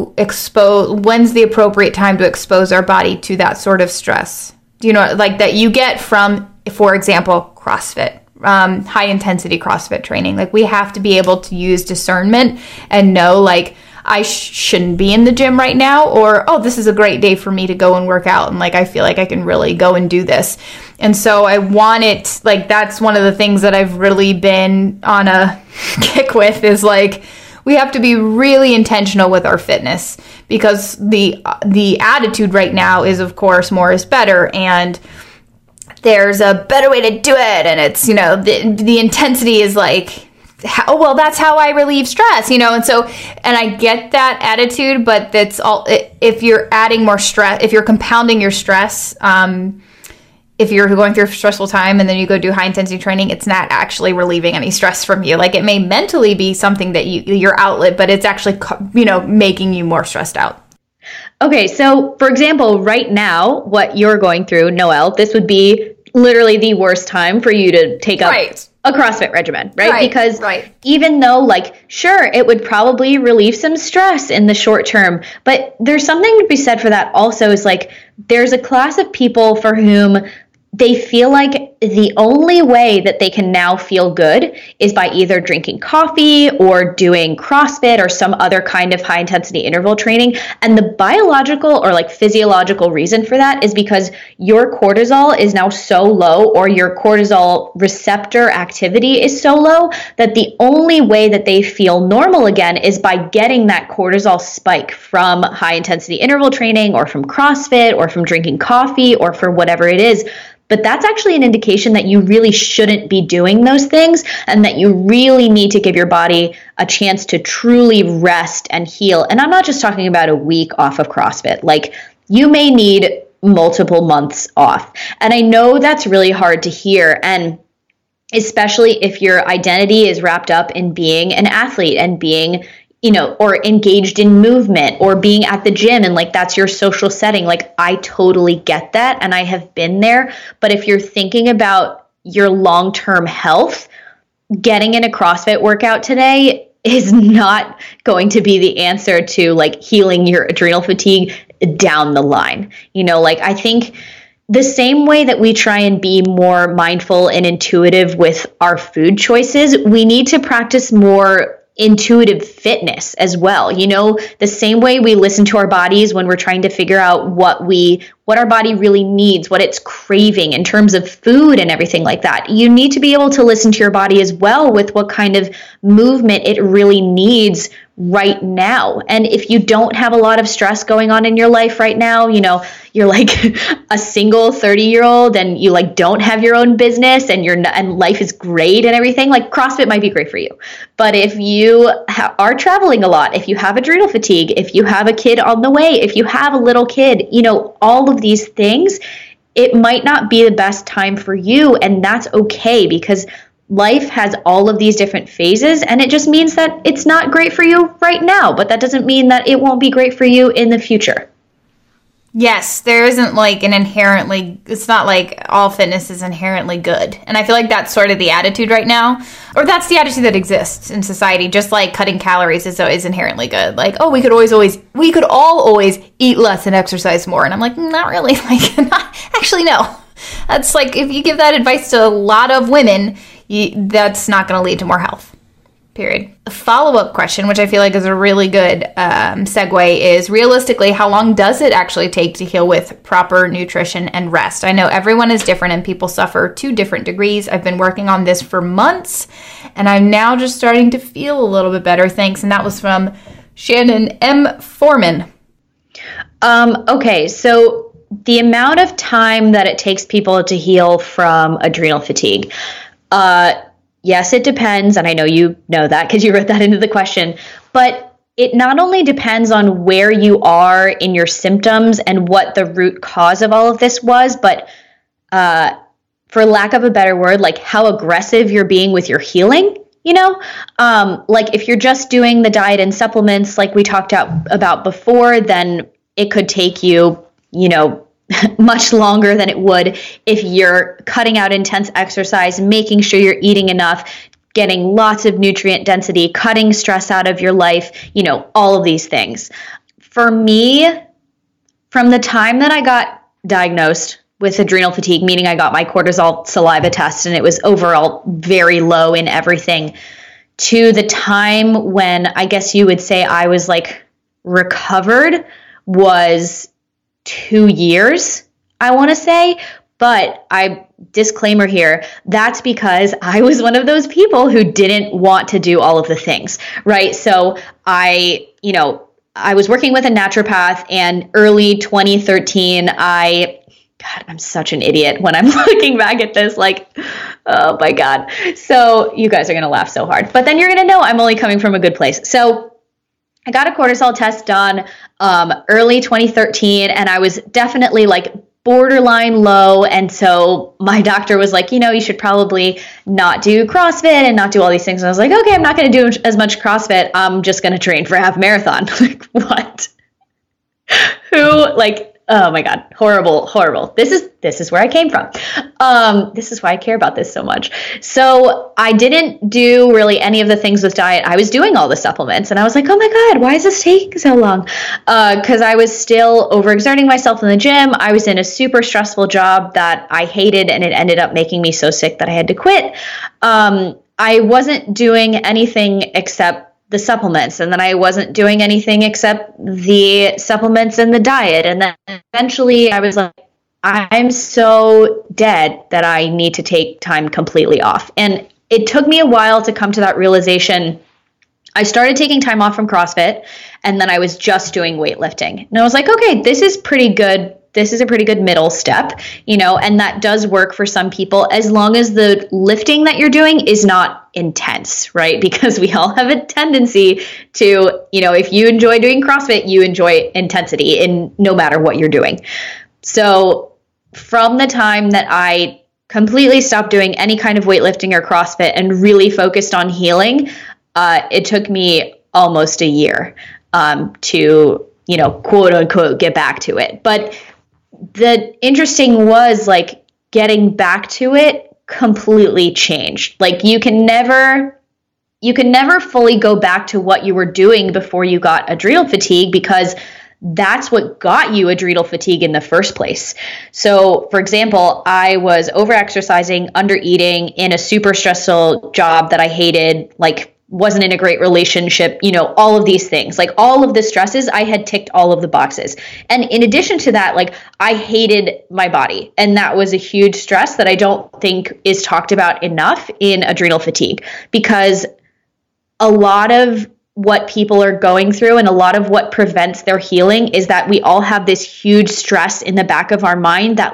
S1: the appropriate time to expose our body to that sort of stress. You know, like that you get from, for example, CrossFit, high intensity CrossFit training. Like, we have to be able to use discernment and know, like, I shouldn't be in the gym right now, or, oh, this is a great day for me to go and work out. And like, I feel like I can really go and do this. And so I want it, like, that's one of the things that I've really been on a kick with is like, we have to be really intentional with our fitness, because the attitude right now is, of course, more is better, and there's a better way to do it, and it's, you know, the intensity is like, well, that's how I relieve stress, you know. And so, and I get that attitude, but that's all, if you're adding more stress, if you're compounding your stress, if you're going through a stressful time and then you go do high intensity training, it's not actually relieving any stress from you. Like, it may mentally be something that your outlet, but it's actually, you know, making you more stressed out.
S2: Okay, so for example, right now, what you're going through, Noelle, this would be literally the worst time for you to take up a CrossFit regimen, right? Because even though, like, sure, it would probably relieve some stress in the short term, but there's something to be said for that also, is like, there's a class of people for whom they feel like the only way that they can now feel good is by either drinking coffee or doing CrossFit or some other kind of high intensity interval training. And the biological or like physiological reason for that is because your cortisol is now so low, or your cortisol receptor activity is so low, that the only way that they feel normal again is by getting that cortisol spike from high intensity interval training or from CrossFit or from drinking coffee or for whatever it is. But that's actually an indication that you really shouldn't be doing those things, and that you really need to give your body a chance to truly rest and heal. And I'm not just talking about a week off of CrossFit. Like, you may need multiple months off. And I know that's really hard to hear. And especially if your identity is wrapped up in being an athlete and being, or engaged in movement or being at the gym, and like that's your social setting. Like, I totally get that, and I have been there. But if you're thinking about your long-term health, getting in a CrossFit workout today is not going to be the answer to like healing your adrenal fatigue down the line. I think the same way that we try and be more mindful and intuitive with our food choices, we need to practice more intuitive fitness as well. The same way we listen to our bodies when we're trying to figure out what our body really needs, what it's craving in terms of food and everything like that. You need to be able to listen to your body as well with what kind of movement it really needs right now. And if you don't have a lot of stress going on in your life right now, you're like a single 30-year-old and you like don't have your own business and life is great and everything, like CrossFit might be great for you. But if you are traveling a lot, if you have adrenal fatigue, if you have a kid on the way, if you have a little kid, all of these things, it might not be the best time for you. And that's okay, because life has all of these different phases, and it just means that it's not great for you right now, but that doesn't mean that it won't be great for you in the future.
S1: Yes, there isn't like it's not like all fitness is inherently good. And I feel like that's sort of the attitude right now, or that's the attitude that exists in society, just like cutting calories is inherently good. Like, oh, we could all always eat less and exercise more. And I'm like, not really. Actually, no. That's like, if you give that advice to a lot of women, that's not going to lead to more health, period. A follow-up question, which I feel like is a really good segue, is realistically, how long does it actually take to heal with proper nutrition and rest? I know everyone is different and people suffer to different degrees. I've been working on this for months, and I'm now just starting to feel a little bit better, thanks. And that was from Shannon M. Foreman.
S2: Okay, so the amount of time that it takes people to heal from adrenal fatigue, yes, it depends, and I know you know that because you wrote that into the question, but it not only depends on where you are in your symptoms and what the root cause of all of this was, but for lack of a better word, like how aggressive you're being with your healing, like if you're just doing the diet and supplements like we talked about before, then it could take you, much longer than it would if you're cutting out intense exercise, making sure you're eating enough, getting lots of nutrient density, cutting stress out of your life, all of these things. For me, from the time that I got diagnosed with adrenal fatigue, meaning I got my cortisol saliva test and it was overall very low in everything, to the time when I guess you would say I was like recovered, was 2 years, I want to say. But disclaimer here, that's because I was one of those people who didn't want to do all of the things, right? So I was working with a naturopath, and early 2013, I'm such an idiot when I'm looking back at this, like, oh my God. So you guys are going to laugh so hard, but then you're going to know I'm only coming from a good place. So I got a cortisol test done early 2013, and I was definitely like borderline low. And so my doctor was like, you should probably not do CrossFit and not do all these things. And I was like, okay, I'm not going to do as much CrossFit. I'm just going to train for a half marathon. Like, what? Who, like, Oh my God, horrible. This is where I came from. This is why I care about this so much. So I didn't do really any of the things with diet. I was doing all the supplements, and I was like, oh my God, why is this taking so long? Because I was still overexerting myself in the gym. I was in a super stressful job that I hated, and it ended up making me so sick that I had to quit. I wasn't doing anything except the supplements, and then I wasn't doing anything except the supplements and the diet. And then eventually I was like, I'm so dead that I need to take time completely off. And it took me a while to come to that realization. I started taking time off from CrossFit, and then I was just doing weightlifting. And I was like, okay, this is pretty good. This is a pretty good middle step, and that does work for some people as long as the lifting that you're doing is not intense, right? Because we all have a tendency to, if you enjoy doing CrossFit, you enjoy intensity in no matter what you're doing. So from the time that I completely stopped doing any kind of weightlifting or CrossFit and really focused on healing, it took me almost a year to, quote unquote, get back to it. But the interesting was like getting back to it completely changed. Like you can never fully go back to what you were doing before you got adrenal fatigue, because that's what got you adrenal fatigue in the first place. So for example, I was over-exercising, under-eating in a super stressful job that I hated, like wasn't in a great relationship, all of these things, like all of the stresses, I had ticked all of the boxes. And in addition to that, like I hated my body. And that was a huge stress that I don't think is talked about enough in adrenal fatigue, because a lot of what people are going through and a lot of what prevents their healing is that we all have this huge stress in the back of our mind that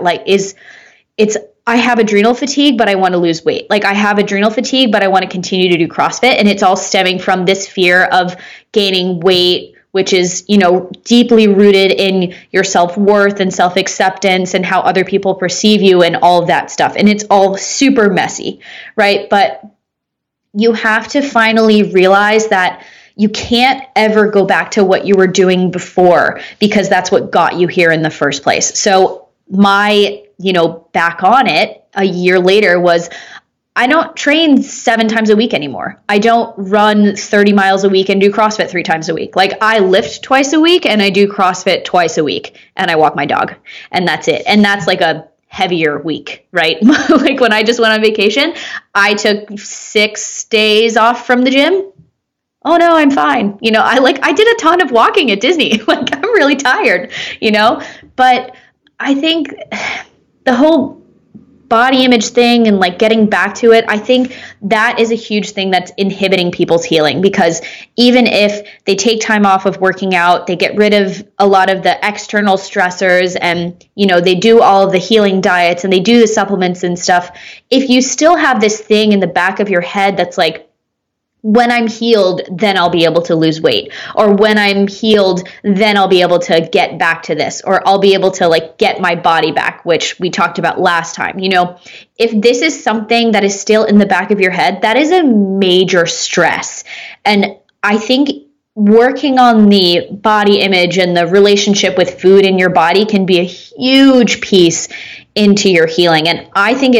S2: I have adrenal fatigue, but I want to lose weight. Like I have adrenal fatigue, but I want to continue to do CrossFit. And it's all stemming from this fear of gaining weight, which is, deeply rooted in your self-worth and self-acceptance and how other people perceive you and all of that stuff. And it's all super messy, right? But you have to finally realize that you can't ever go back to what you were doing before, because that's what got you here in the first place. So my back on it a year later was, I don't train 7 times a week anymore. I don't run 30 miles a week and do CrossFit 3 times a week. Like I lift twice a week and I do CrossFit twice a week and I walk my dog, and that's it. And that's like a heavier week, right? Like when I just went on vacation, I took 6 days off from the gym. Oh no, I'm fine. I did a ton of walking at Disney. Like I'm really tired, but I think the whole body image thing and like getting back to it, I think that is a huge thing that's inhibiting people's healing, because even if they take time off of working out, they get rid of a lot of the external stressors and, they do all of the healing diets and they do the supplements and stuff. If you still have this thing in the back of your head that's like, when I'm healed, then I'll be able to lose weight, or when I'm healed, then I'll be able to get back to this, or I'll be able to like get my body back, which we talked about last time. If this is something that is still in the back of your head, that is a major stress. And I think working on the body image and the relationship with food in your body can be a huge piece into your healing. And I think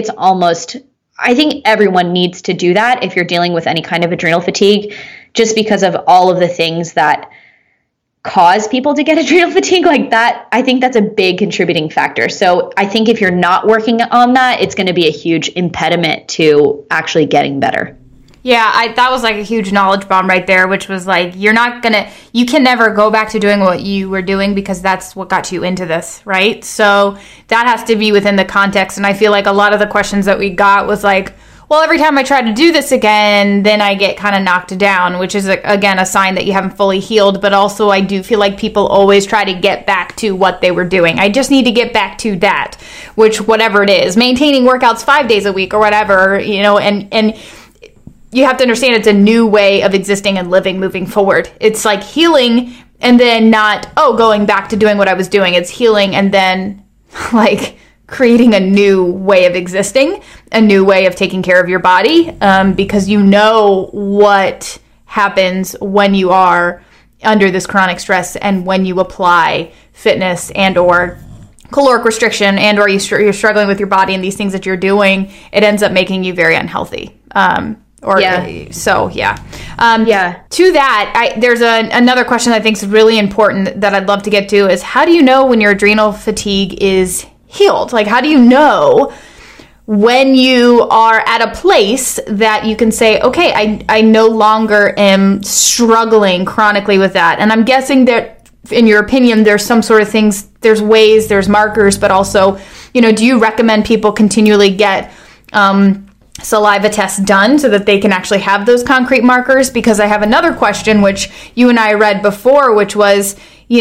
S2: everyone needs to do that if you're dealing with any kind of adrenal fatigue, just because of all of the things that cause people to get adrenal fatigue like that. I think that's a big contributing factor. So I think if you're not working on that, it's going to be a huge impediment to actually getting better.
S1: Yeah, that was like a huge knowledge bomb right there, which was like, you can never go back to doing what you were doing because that's what got you into this, right? So that has to be within the context. And I feel like a lot of the questions that we got was like, well, every time I try to do this again, then I get kind of knocked down, which is, again, a sign that you haven't fully healed. But also I do feel like people always try to get back to what they were doing. I just need to get back to that, which whatever it is, maintaining workouts 5 days a week or whatever, and you have to understand it's a new way of existing and living moving forward. It's like healing and then not, going back to doing what I was doing. It's healing and then like creating a new way of existing, a new way of taking care of your body, because you know what happens when you are under this chronic stress and when you apply fitness and or caloric restriction and or you're struggling with your body and these things that you're doing, it ends up making you very unhealthy. To that, there's another question I think is really important that I'd love to get to is, how do you know when your adrenal fatigue is healed? Like, how do you know when you are at a place that you can say, okay, I no longer am struggling chronically with that? And I'm guessing that, in your opinion, there's some sort of things, there's ways, there's markers, but also, do you recommend people continually get saliva tests done so that they can actually have those concrete markers? Because I have another question, which you and I read before, which was,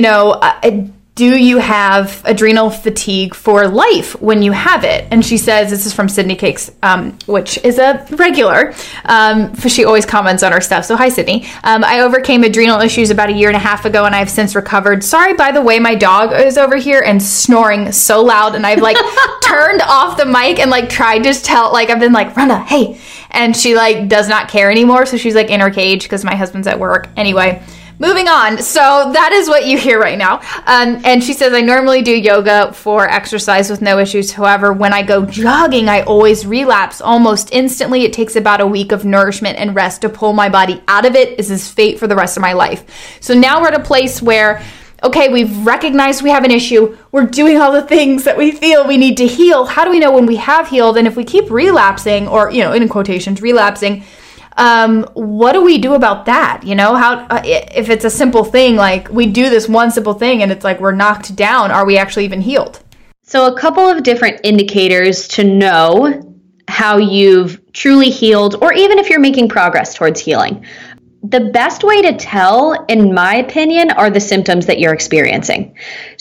S1: do you have adrenal fatigue for life when you have it? And she says, this is from Sydney Cakes, which is a regular. She always comments on our stuff. So hi, Sydney. I overcame adrenal issues about 1.5 years ago, and I've since recovered. Sorry, by the way, my dog is over here and snoring so loud, and I've turned off the mic and tried to tell, I've been Rhonda, hey. And she does not care anymore. So she's in her cage because my husband's at work. Anyway. Moving on. So that is what you hear right now. And she says, I normally do yoga for exercise with no issues. However, when I go jogging, I always relapse almost instantly. It takes about a week of nourishment and rest to pull my body out of it. This is fate for the rest of my life. So now we're at a place where, okay, we've recognized we have an issue. We're doing all the things that we feel we need to heal. How do we know when we have healed? And if we keep relapsing, or, in quotations, relapsing, what do we do about that? How, if it's a simple thing, we do this one simple thing and it's we're knocked down, are we actually even healed?
S2: So a couple of different indicators to know how you've truly healed, or even if you're making progress towards healing. The best way to tell, in my opinion, are the symptoms that you're experiencing.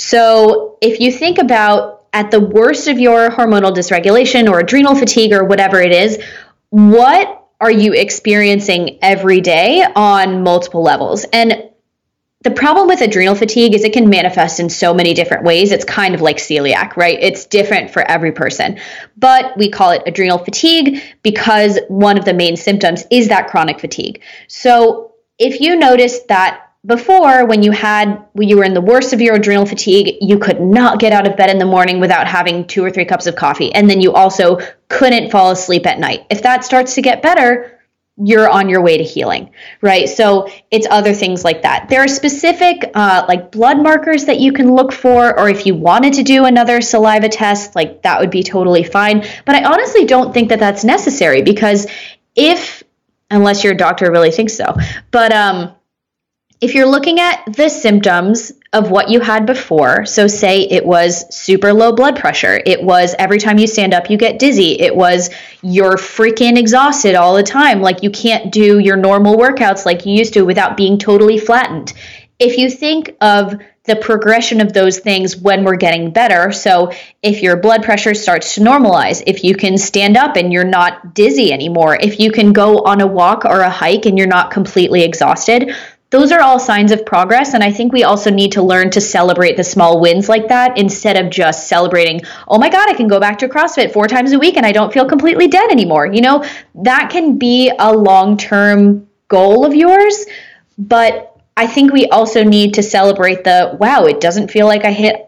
S2: So if you think about at the worst of your hormonal dysregulation or adrenal fatigue or whatever it is, what are you experiencing every day on multiple levels? And the problem with adrenal fatigue is it can manifest in so many different ways. It's kind of like celiac, right? It's different for every person. But we call it adrenal fatigue because one of the main symptoms is that chronic fatigue. So if you noticed that before, when you were in the worst of your adrenal fatigue, you could not get out of bed in the morning without having 2 or 3 cups of coffee. And then you also couldn't fall asleep at night. If that starts to get better, you're on your way to healing, right? So it's other things like that. There are specific blood markers that you can look for, or if you wanted to do another saliva test, that would be totally fine. But I honestly don't think that that's necessary, because unless your doctor really thinks so, but if you're looking at the symptoms of what you had before, so say it was super low blood pressure, it was every time you stand up you get dizzy, it was you're freaking exhausted all the time, you can't do your normal workouts like you used to without being totally flattened. If you think of the progression of those things when we're getting better, so if your blood pressure starts to normalize, if you can stand up and you're not dizzy anymore, if you can go on a walk or a hike and you're not completely exhausted, those are all signs of progress. And I think we also need to learn to celebrate the small wins like that, instead of just celebrating, oh my God, I can go back to CrossFit 4 times a week and I don't feel completely dead anymore. That can be a long-term goal of yours. But I think we also need to celebrate it doesn't feel like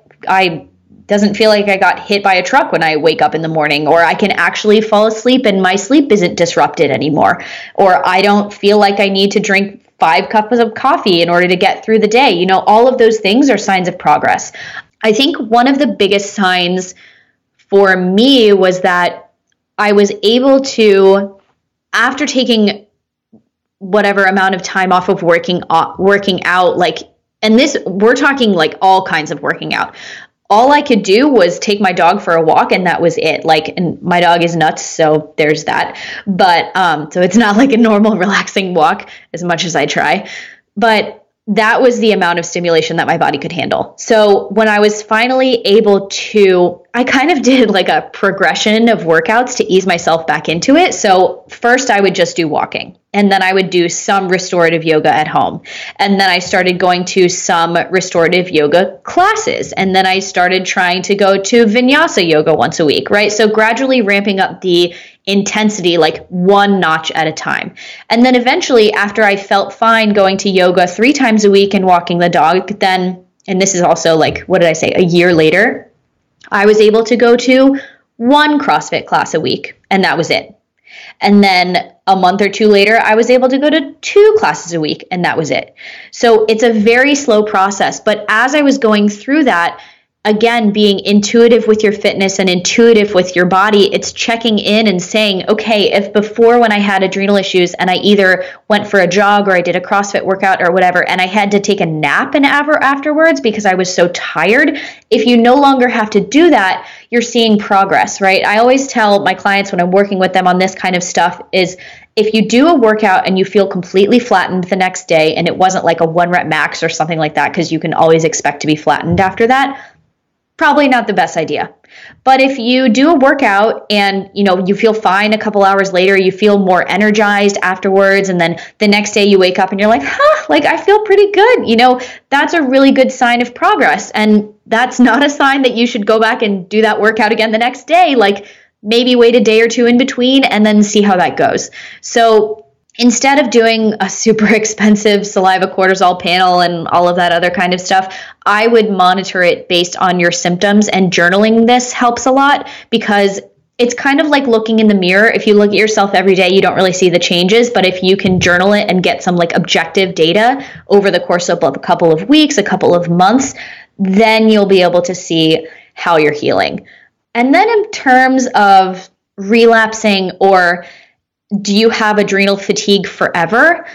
S2: I got hit by a truck when I wake up in the morning, or I can actually fall asleep and my sleep isn't disrupted anymore, or I don't feel like I need to drink 5 cups of coffee in order to get through the day. All of those things are signs of progress. I think one of the biggest signs for me was that I was able to, after taking whatever amount of time off of working out, and this, we're talking all kinds of working out. All I could do was take my dog for a walk, and that was it. And my dog is nuts, so there's that. But so it's not a normal relaxing walk, as much as I try. But that was the amount of stimulation that my body could handle. So when I was finally able to, I kind of did a progression of workouts to ease myself back into it. So first I would just do walking, and then I would do some restorative yoga at home. And then I started going to some restorative yoga classes. And then I started trying to go to vinyasa yoga once a week, right? So gradually ramping up the intensity, one notch at a time. And then eventually, after I felt fine going to yoga 3 times a week and walking the dog, then, and this is also what did I say, a year later, I was able to go to one CrossFit class a week, and that was it. And then a month or two later, I was able to go to 2 classes a week, and that was it. So it's a very slow process. But as I was going through that, again, being intuitive with your fitness and intuitive with your body, it's checking in and saying, okay, if before when I had adrenal issues and I either went for a jog or I did a CrossFit workout or whatever, and I had to take a nap an hour afterwards because I was so tired, if you no longer have to do that, you're seeing progress, right? I always tell my clients when I'm working with them on this kind of stuff is, if you do a workout and you feel completely flattened the next day, and it wasn't like a 1 rep max or something like that, because you can always expect to be flattened after that, probably not the best idea. But if you do a workout and, you feel fine a couple hours later, you feel more energized afterwards, and then the next day you wake up and you're like, I feel pretty good. That's a really good sign of progress. And that's not a sign that you should go back and do that workout again the next day. Like, maybe wait a day or two in between and then see how that goes. So instead of doing a super expensive saliva cortisol panel and all of that other kind of stuff, I would monitor it based on your symptoms, and journaling this helps a lot, because it's kind of like looking in the mirror. If you look at yourself every day, you don't really see the changes, but if you can journal it and get some objective data over the course of a couple of weeks, a couple of months, then you'll be able to see how you're healing. And then in terms of relapsing, or do you have adrenal fatigue forever?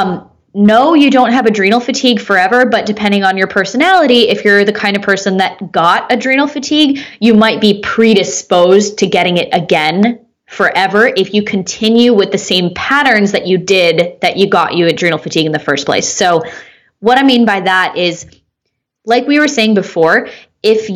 S2: No, you don't have adrenal fatigue forever, but depending on your personality, if you're the kind of person that got adrenal fatigue, you might be predisposed to getting it again forever if you continue with the same patterns that you did that you got you adrenal fatigue in the first place. So what I mean by that is, like we were saying before, if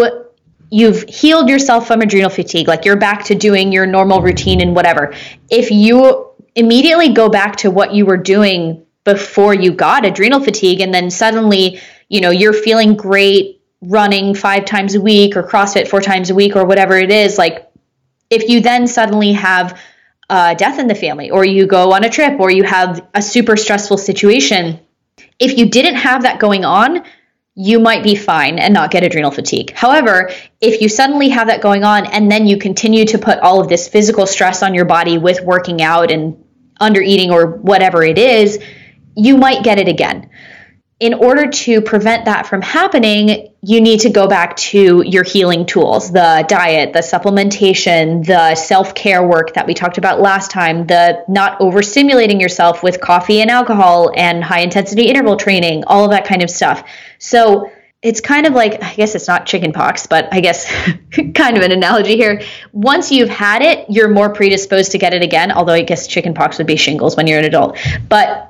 S2: you've healed yourself from adrenal fatigue, like you're back to doing your normal routine and whatever, if you immediately go back to what you were doing before you got adrenal fatigue, and then suddenly, you're feeling great running 5 times a week or CrossFit 4 times a week or whatever it is, like if you then suddenly have death in the family, or you go on a trip, or you have a super stressful situation, if you didn't have that going on, you might be fine and not get adrenal fatigue. However, if you suddenly have that going on and then you continue to put all of this physical stress on your body with working out and under eating or whatever it is, you might get it again. In order to prevent that from happening, you need to go back to your healing tools, the diet, the supplementation, the self-care work that we talked about last time, the not overstimulating yourself with coffee and alcohol and high-intensity interval training, all of that kind of stuff. So it's kind of like, I guess it's not chicken pox, but I guess kind of an analogy here. Once you've had it, you're more predisposed to get it again, although I guess chicken pox would be shingles when you're an adult. But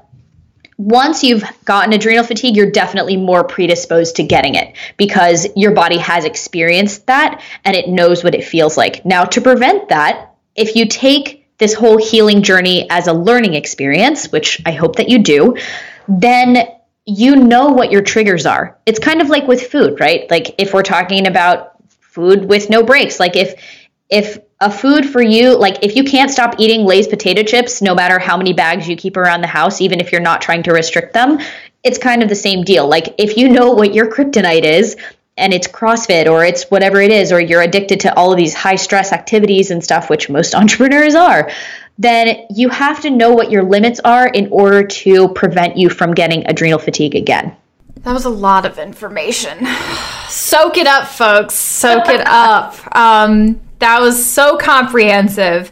S2: once you've gotten adrenal fatigue, you're definitely more predisposed to getting it, because your body has experienced that and it knows what it feels like. Now, to prevent that, if you take this whole healing journey as a learning experience, which I hope that you do, then you know what your triggers are. It's kind of like with food, right? Like if we're talking about food with no breaks, like if a food for you, like if you can't stop eating Lay's potato chips, no matter how many bags you keep around the house, even if you're not trying to restrict them, it's kind of the same deal. Like if you know what your kryptonite is, and it's CrossFit or it's whatever it is, or you're addicted to all of these high stress activities and stuff, which most entrepreneurs are, then you have to know what your limits are in order to prevent you from getting adrenal fatigue again.
S1: That was a lot of information. Soak it up, folks. Soak it up. That was so comprehensive.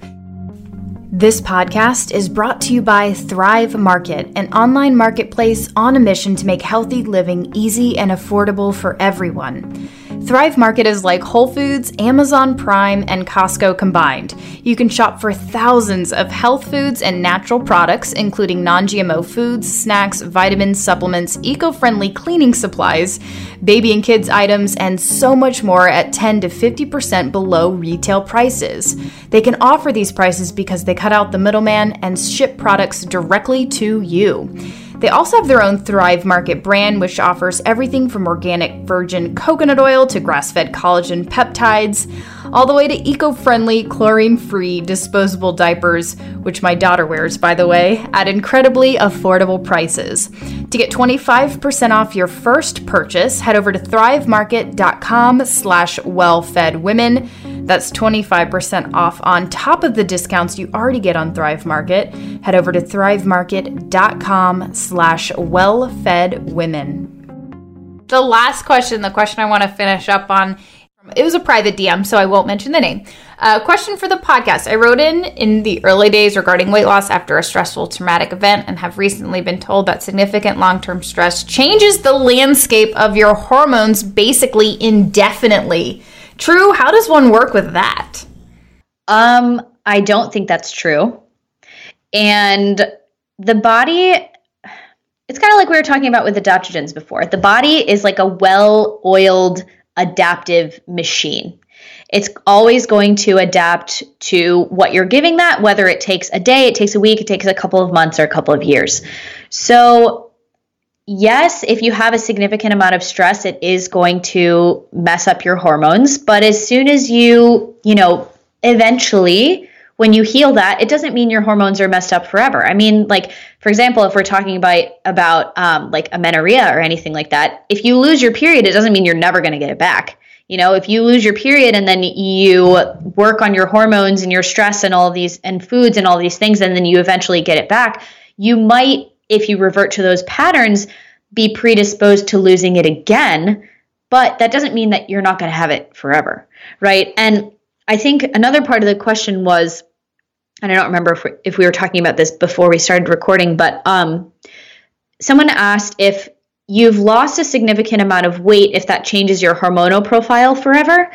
S1: This podcast is brought to you by Thrive Market, an online marketplace on a mission to make healthy living easy and affordable for everyone. Thrive Market is like Whole Foods, Amazon Prime, and Costco combined. You can shop for thousands of health foods and natural products, including non-GMO foods, snacks, vitamins, supplements, eco-friendly cleaning supplies, baby and kids items, and so much more at 10 to 50% below retail prices. They can offer these prices because they cut out the middleman and ship products directly to you. They also have their own Thrive Market brand, which offers everything from organic virgin coconut oil to grass-fed collagen peptides. all the way to eco-friendly, chlorine-free disposable diapers, which my daughter wears, by the way, at incredibly affordable prices. To get 25% off your first purchase, head over to thrivemaRket.com/wellfedwomen. That's 25% off on top of the discounts you already get on Thrive Market. Head over to thrivemaRket.com/wellfedwomen. The last question, the question I want to finish up on, it was a private DM, so I won't mention the name. Question for the podcast. I wrote in the early days regarding weight loss after a stressful traumatic event and have recently been told that significant long-term stress changes the landscape of your hormones basically indefinitely. True? How does one work with that?
S2: I don't think that's true. And the body, it's kind of like we were talking about with adaptogens before. The body is like a well-oiled adaptive machine. It's always going to adapt to what you're giving that, whether it takes a day, it takes a week, it takes a couple of months or a couple of years. So yes, if you have a significant amount of stress, it is going to mess up your hormones. But as soon as you eventually, when you heal that, it doesn't mean your hormones are messed up forever. I mean, like, for example, if we're talking about like amenorrhea or anything like that, if you lose your period, it doesn't mean you're never going to get it back. If you lose your period and then you work on your hormones and your stress and all of these and foods and all these things, and then you eventually get it back, you might, if you revert to those patterns, be predisposed to losing it again. But that doesn't mean that you're not going to have it forever, right? And I think another part of the question was, and I don't remember if we were talking about this before we started recording, but someone asked if you've lost a significant amount of weight, if that changes your hormonal profile forever.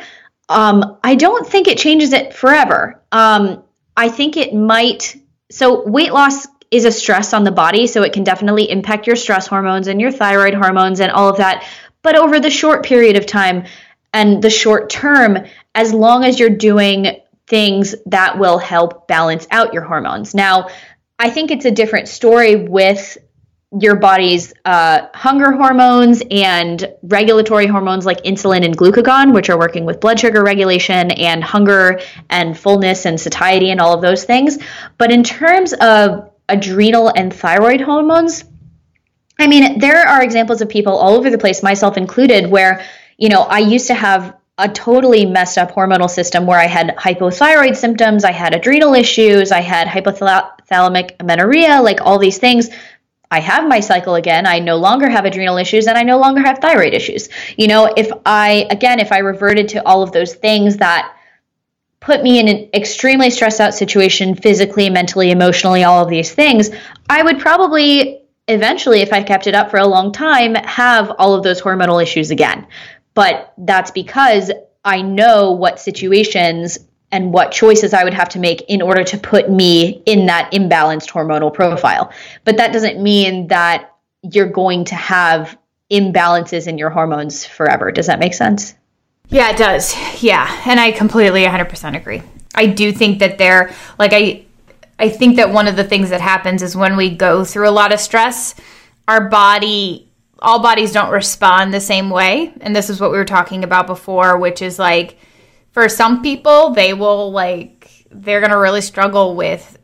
S2: I don't think it changes it forever. I think it might. So weight loss is a stress on the body, so it can definitely impact your stress hormones and your thyroid hormones and all of that. But over the short period of time and the short term, as long as you're doing things that will help balance out your hormones. Now, I think it's a different story with your body's hunger hormones and regulatory hormones like insulin and glucagon, which are working with blood sugar regulation and hunger and fullness and satiety and all of those things. But in terms of adrenal and thyroid hormones, I mean, there are examples of people all over the place, myself included, where, I used to have a totally messed up hormonal system where I had hypothyroid symptoms, I had adrenal issues, I had hypothalamic amenorrhea, like all these things. I have my cycle again. I no longer have adrenal issues and I no longer have thyroid issues. If I reverted to all of those things that put me in an extremely stressed out situation, physically, mentally, emotionally, all of these things, I would probably eventually, if I kept it up for a long time, have all of those hormonal issues again. But that's because I know what situations and what choices I would have to make in order to put me in that imbalanced hormonal profile. But that doesn't mean that you're going to have imbalances in your hormones forever. Does that make sense?
S1: Yeah, it does. Yeah. And I completely 100% agree. I do think that I think that one of the things that happens is when we go through a lot of stress, all bodies don't respond the same way. And this is what we were talking about before, which is like, for some people, they're going to really struggle with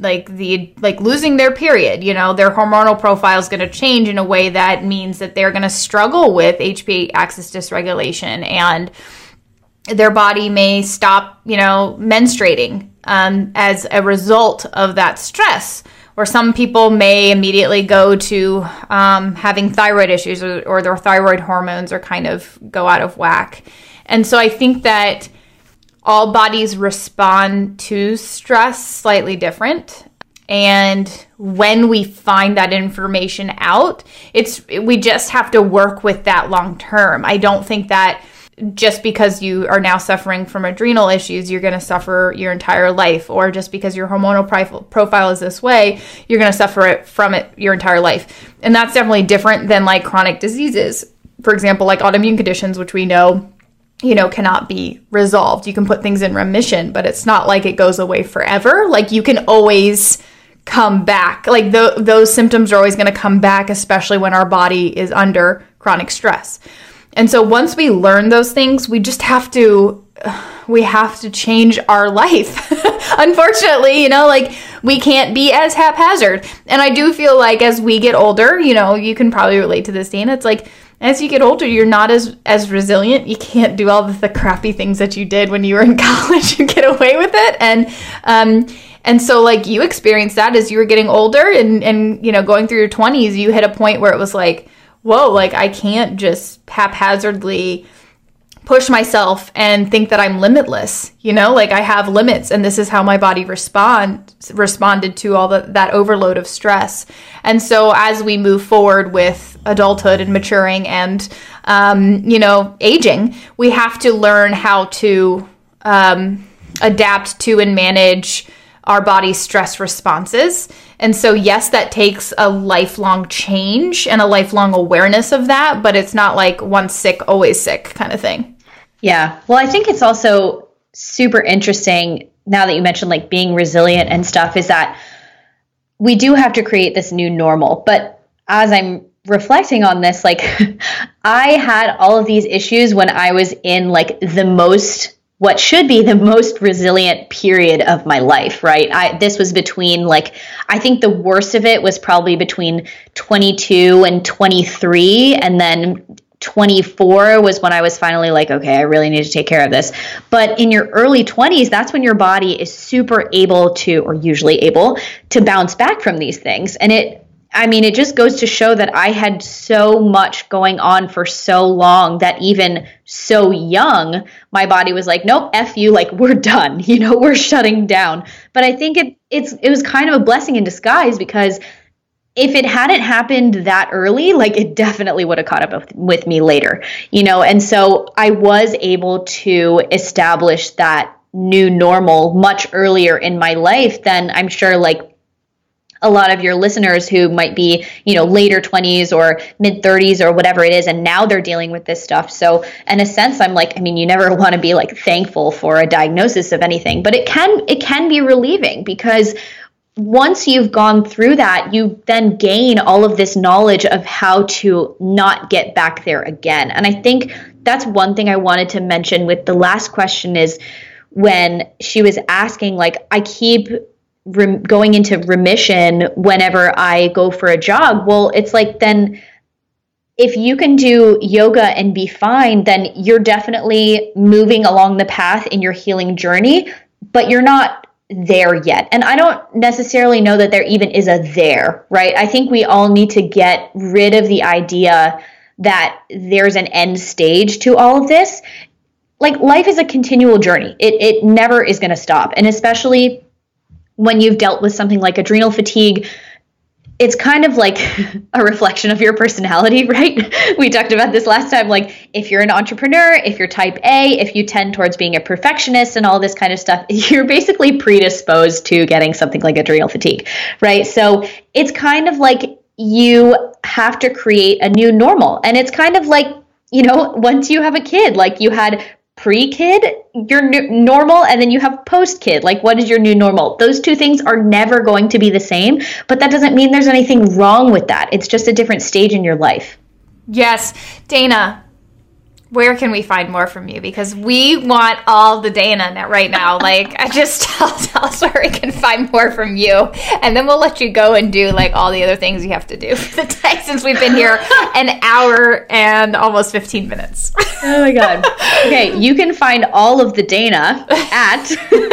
S1: losing their period. Their hormonal profile is going to change in a way that means that they're going to struggle with HPA axis dysregulation, and their body may stop, menstruating as a result of that stress. Or some people may immediately go to having thyroid issues, or their thyroid hormones are kind of go out of whack. And so I think that all bodies respond to stress slightly different. And when we find that information out, we just have to work with that long term. I don't think that just because you are now suffering from adrenal issues, you're going to suffer your entire life, or just because your hormonal profile is this way, you're going to suffer from it your entire life. And that's definitely different than like chronic diseases. For example, like autoimmune conditions, which we know cannot be resolved. You can put things in remission, but it's not like it goes away forever. Like you can always come back. Like those symptoms are always going to come back, especially when our body is under chronic stress. And so once we learn those things, we just have to we have to change our life. Unfortunately, you know, like we can't be as haphazard. And I do feel like as we get older, you know, you can probably relate to this, Dana. It's like as you get older, you're not as resilient. You can't do all the crappy things that you did when you were in college and get away with it. And so like you experienced that as you were getting older and you know, going through your 20s, you hit a point where it was like, whoa, like I can't just haphazardly push myself and think that I'm limitless, you know, like I have limits and this is how my body responded to all that overload of stress. And so as we move forward with adulthood and maturing and, you know, aging, we have to learn how to adapt to and manage our body's stress responses. And so, yes, that takes a lifelong change and a lifelong awareness of that, but it's not like once sick, always sick kind of thing.
S2: Yeah. Well, I think it's also super interesting now that you mentioned like being resilient and stuff is that we do have to create this new normal. But as I'm reflecting on this, like I had all of these issues when I was in like what should be the most resilient period of my life, right? This was between like, I think the worst of it was probably between 22 and 23. And then 24 was when I was finally like, okay, I really need to take care of this. But in your early 20s, that's when your body is super able to, or usually able to bounce back from these things. And it just goes to show that I had so much going on for so long that even so young, my body was like, nope, F you, like we're done, you know, we're shutting down. But I think it was kind of a blessing in disguise because if it hadn't happened that early, like it definitely would have caught up with me later, you know? And so I was able to establish that new normal much earlier in my life than I'm sure like a lot of your listeners who might be, you know, later 20s or mid 30s or whatever it is. And now they're dealing with this stuff. So in a sense, I'm like, I mean, you never want to be like thankful for a diagnosis of anything, but it can be relieving because once you've gone through that, you then gain all of this knowledge of how to not get back there again. And I think that's one thing I wanted to mention with the last question is when she was asking, like, I keep going into remission whenever I go for a jog. Well, it's like, then if you can do yoga and be fine, then you're definitely moving along the path in your healing journey, but you're not there yet. And I don't necessarily know that there even is a there, right? I think we all need to get rid of the idea that there's an end stage to all of this. Like life is a continual journey. It never is going to stop. And especially when you've dealt with something like adrenal fatigue, it's kind of like a reflection of your personality, right? We talked about this last time. Like if you're an entrepreneur, if you're type A, if you tend towards being a perfectionist and all this kind of stuff, you're basically predisposed to getting something like adrenal fatigue, right? So it's kind of like you have to create a new normal. And it's kind of like, you know, once you have a kid, like you had pre-kid, your normal, and then you have post-kid. Like, what is your new normal? Those two things are never going to be the same, but that doesn't mean there's anything wrong with that. It's just a different stage in your life.
S1: Yes. Dana, where can we find more from you? Because we want all the Dana right now. Like, I just tell us where we can find more from you. And then we'll let you go and do like all the other things you have to do for the day since we've been here an hour and almost 15 minutes.
S2: Oh my God. Okay. You can find all of the Dana at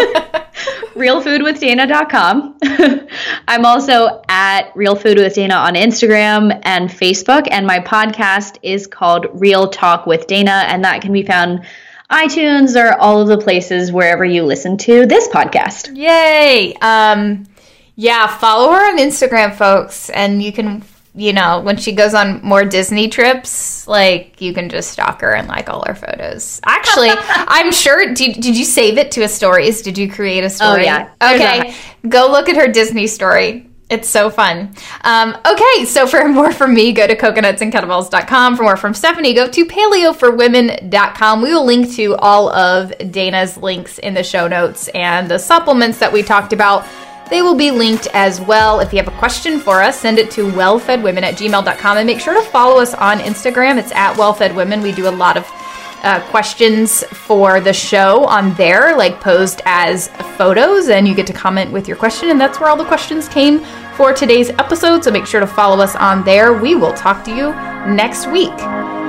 S2: realfoodwithdana.com. I'm also at Real Food with Dana on Instagram and Facebook, and my podcast is called Real Talk with Dana, and that can be found iTunes or all of the places wherever you listen to this podcast.
S1: Yay! Yeah, follow her on Instagram, folks, and you can, you know, when she goes on more Disney trips, like, you can just stalk her and like all her photos. Actually, I'm sure, did you save it to a stories? Did you create a story?
S2: Oh, yeah.
S1: Okay, go look at her Disney story. It's so fun. Okay, so for more from me, go to coconutsandkettlebells.com. For more from Stephanie, go to paleoforwomen.com. We will link to all of Dana's links in the show notes, and the supplements that we talked about, they will be linked as well. If you have a question for us, send it to wellfedwomen@gmail.com, and make sure to follow us on Instagram. It's at wellfedwomen. We do a lot of questions for the show on there, like posed as photos, and you get to comment with your question, and that's where all the questions came for today's episode. So make sure to follow us on there. We will talk to you next week.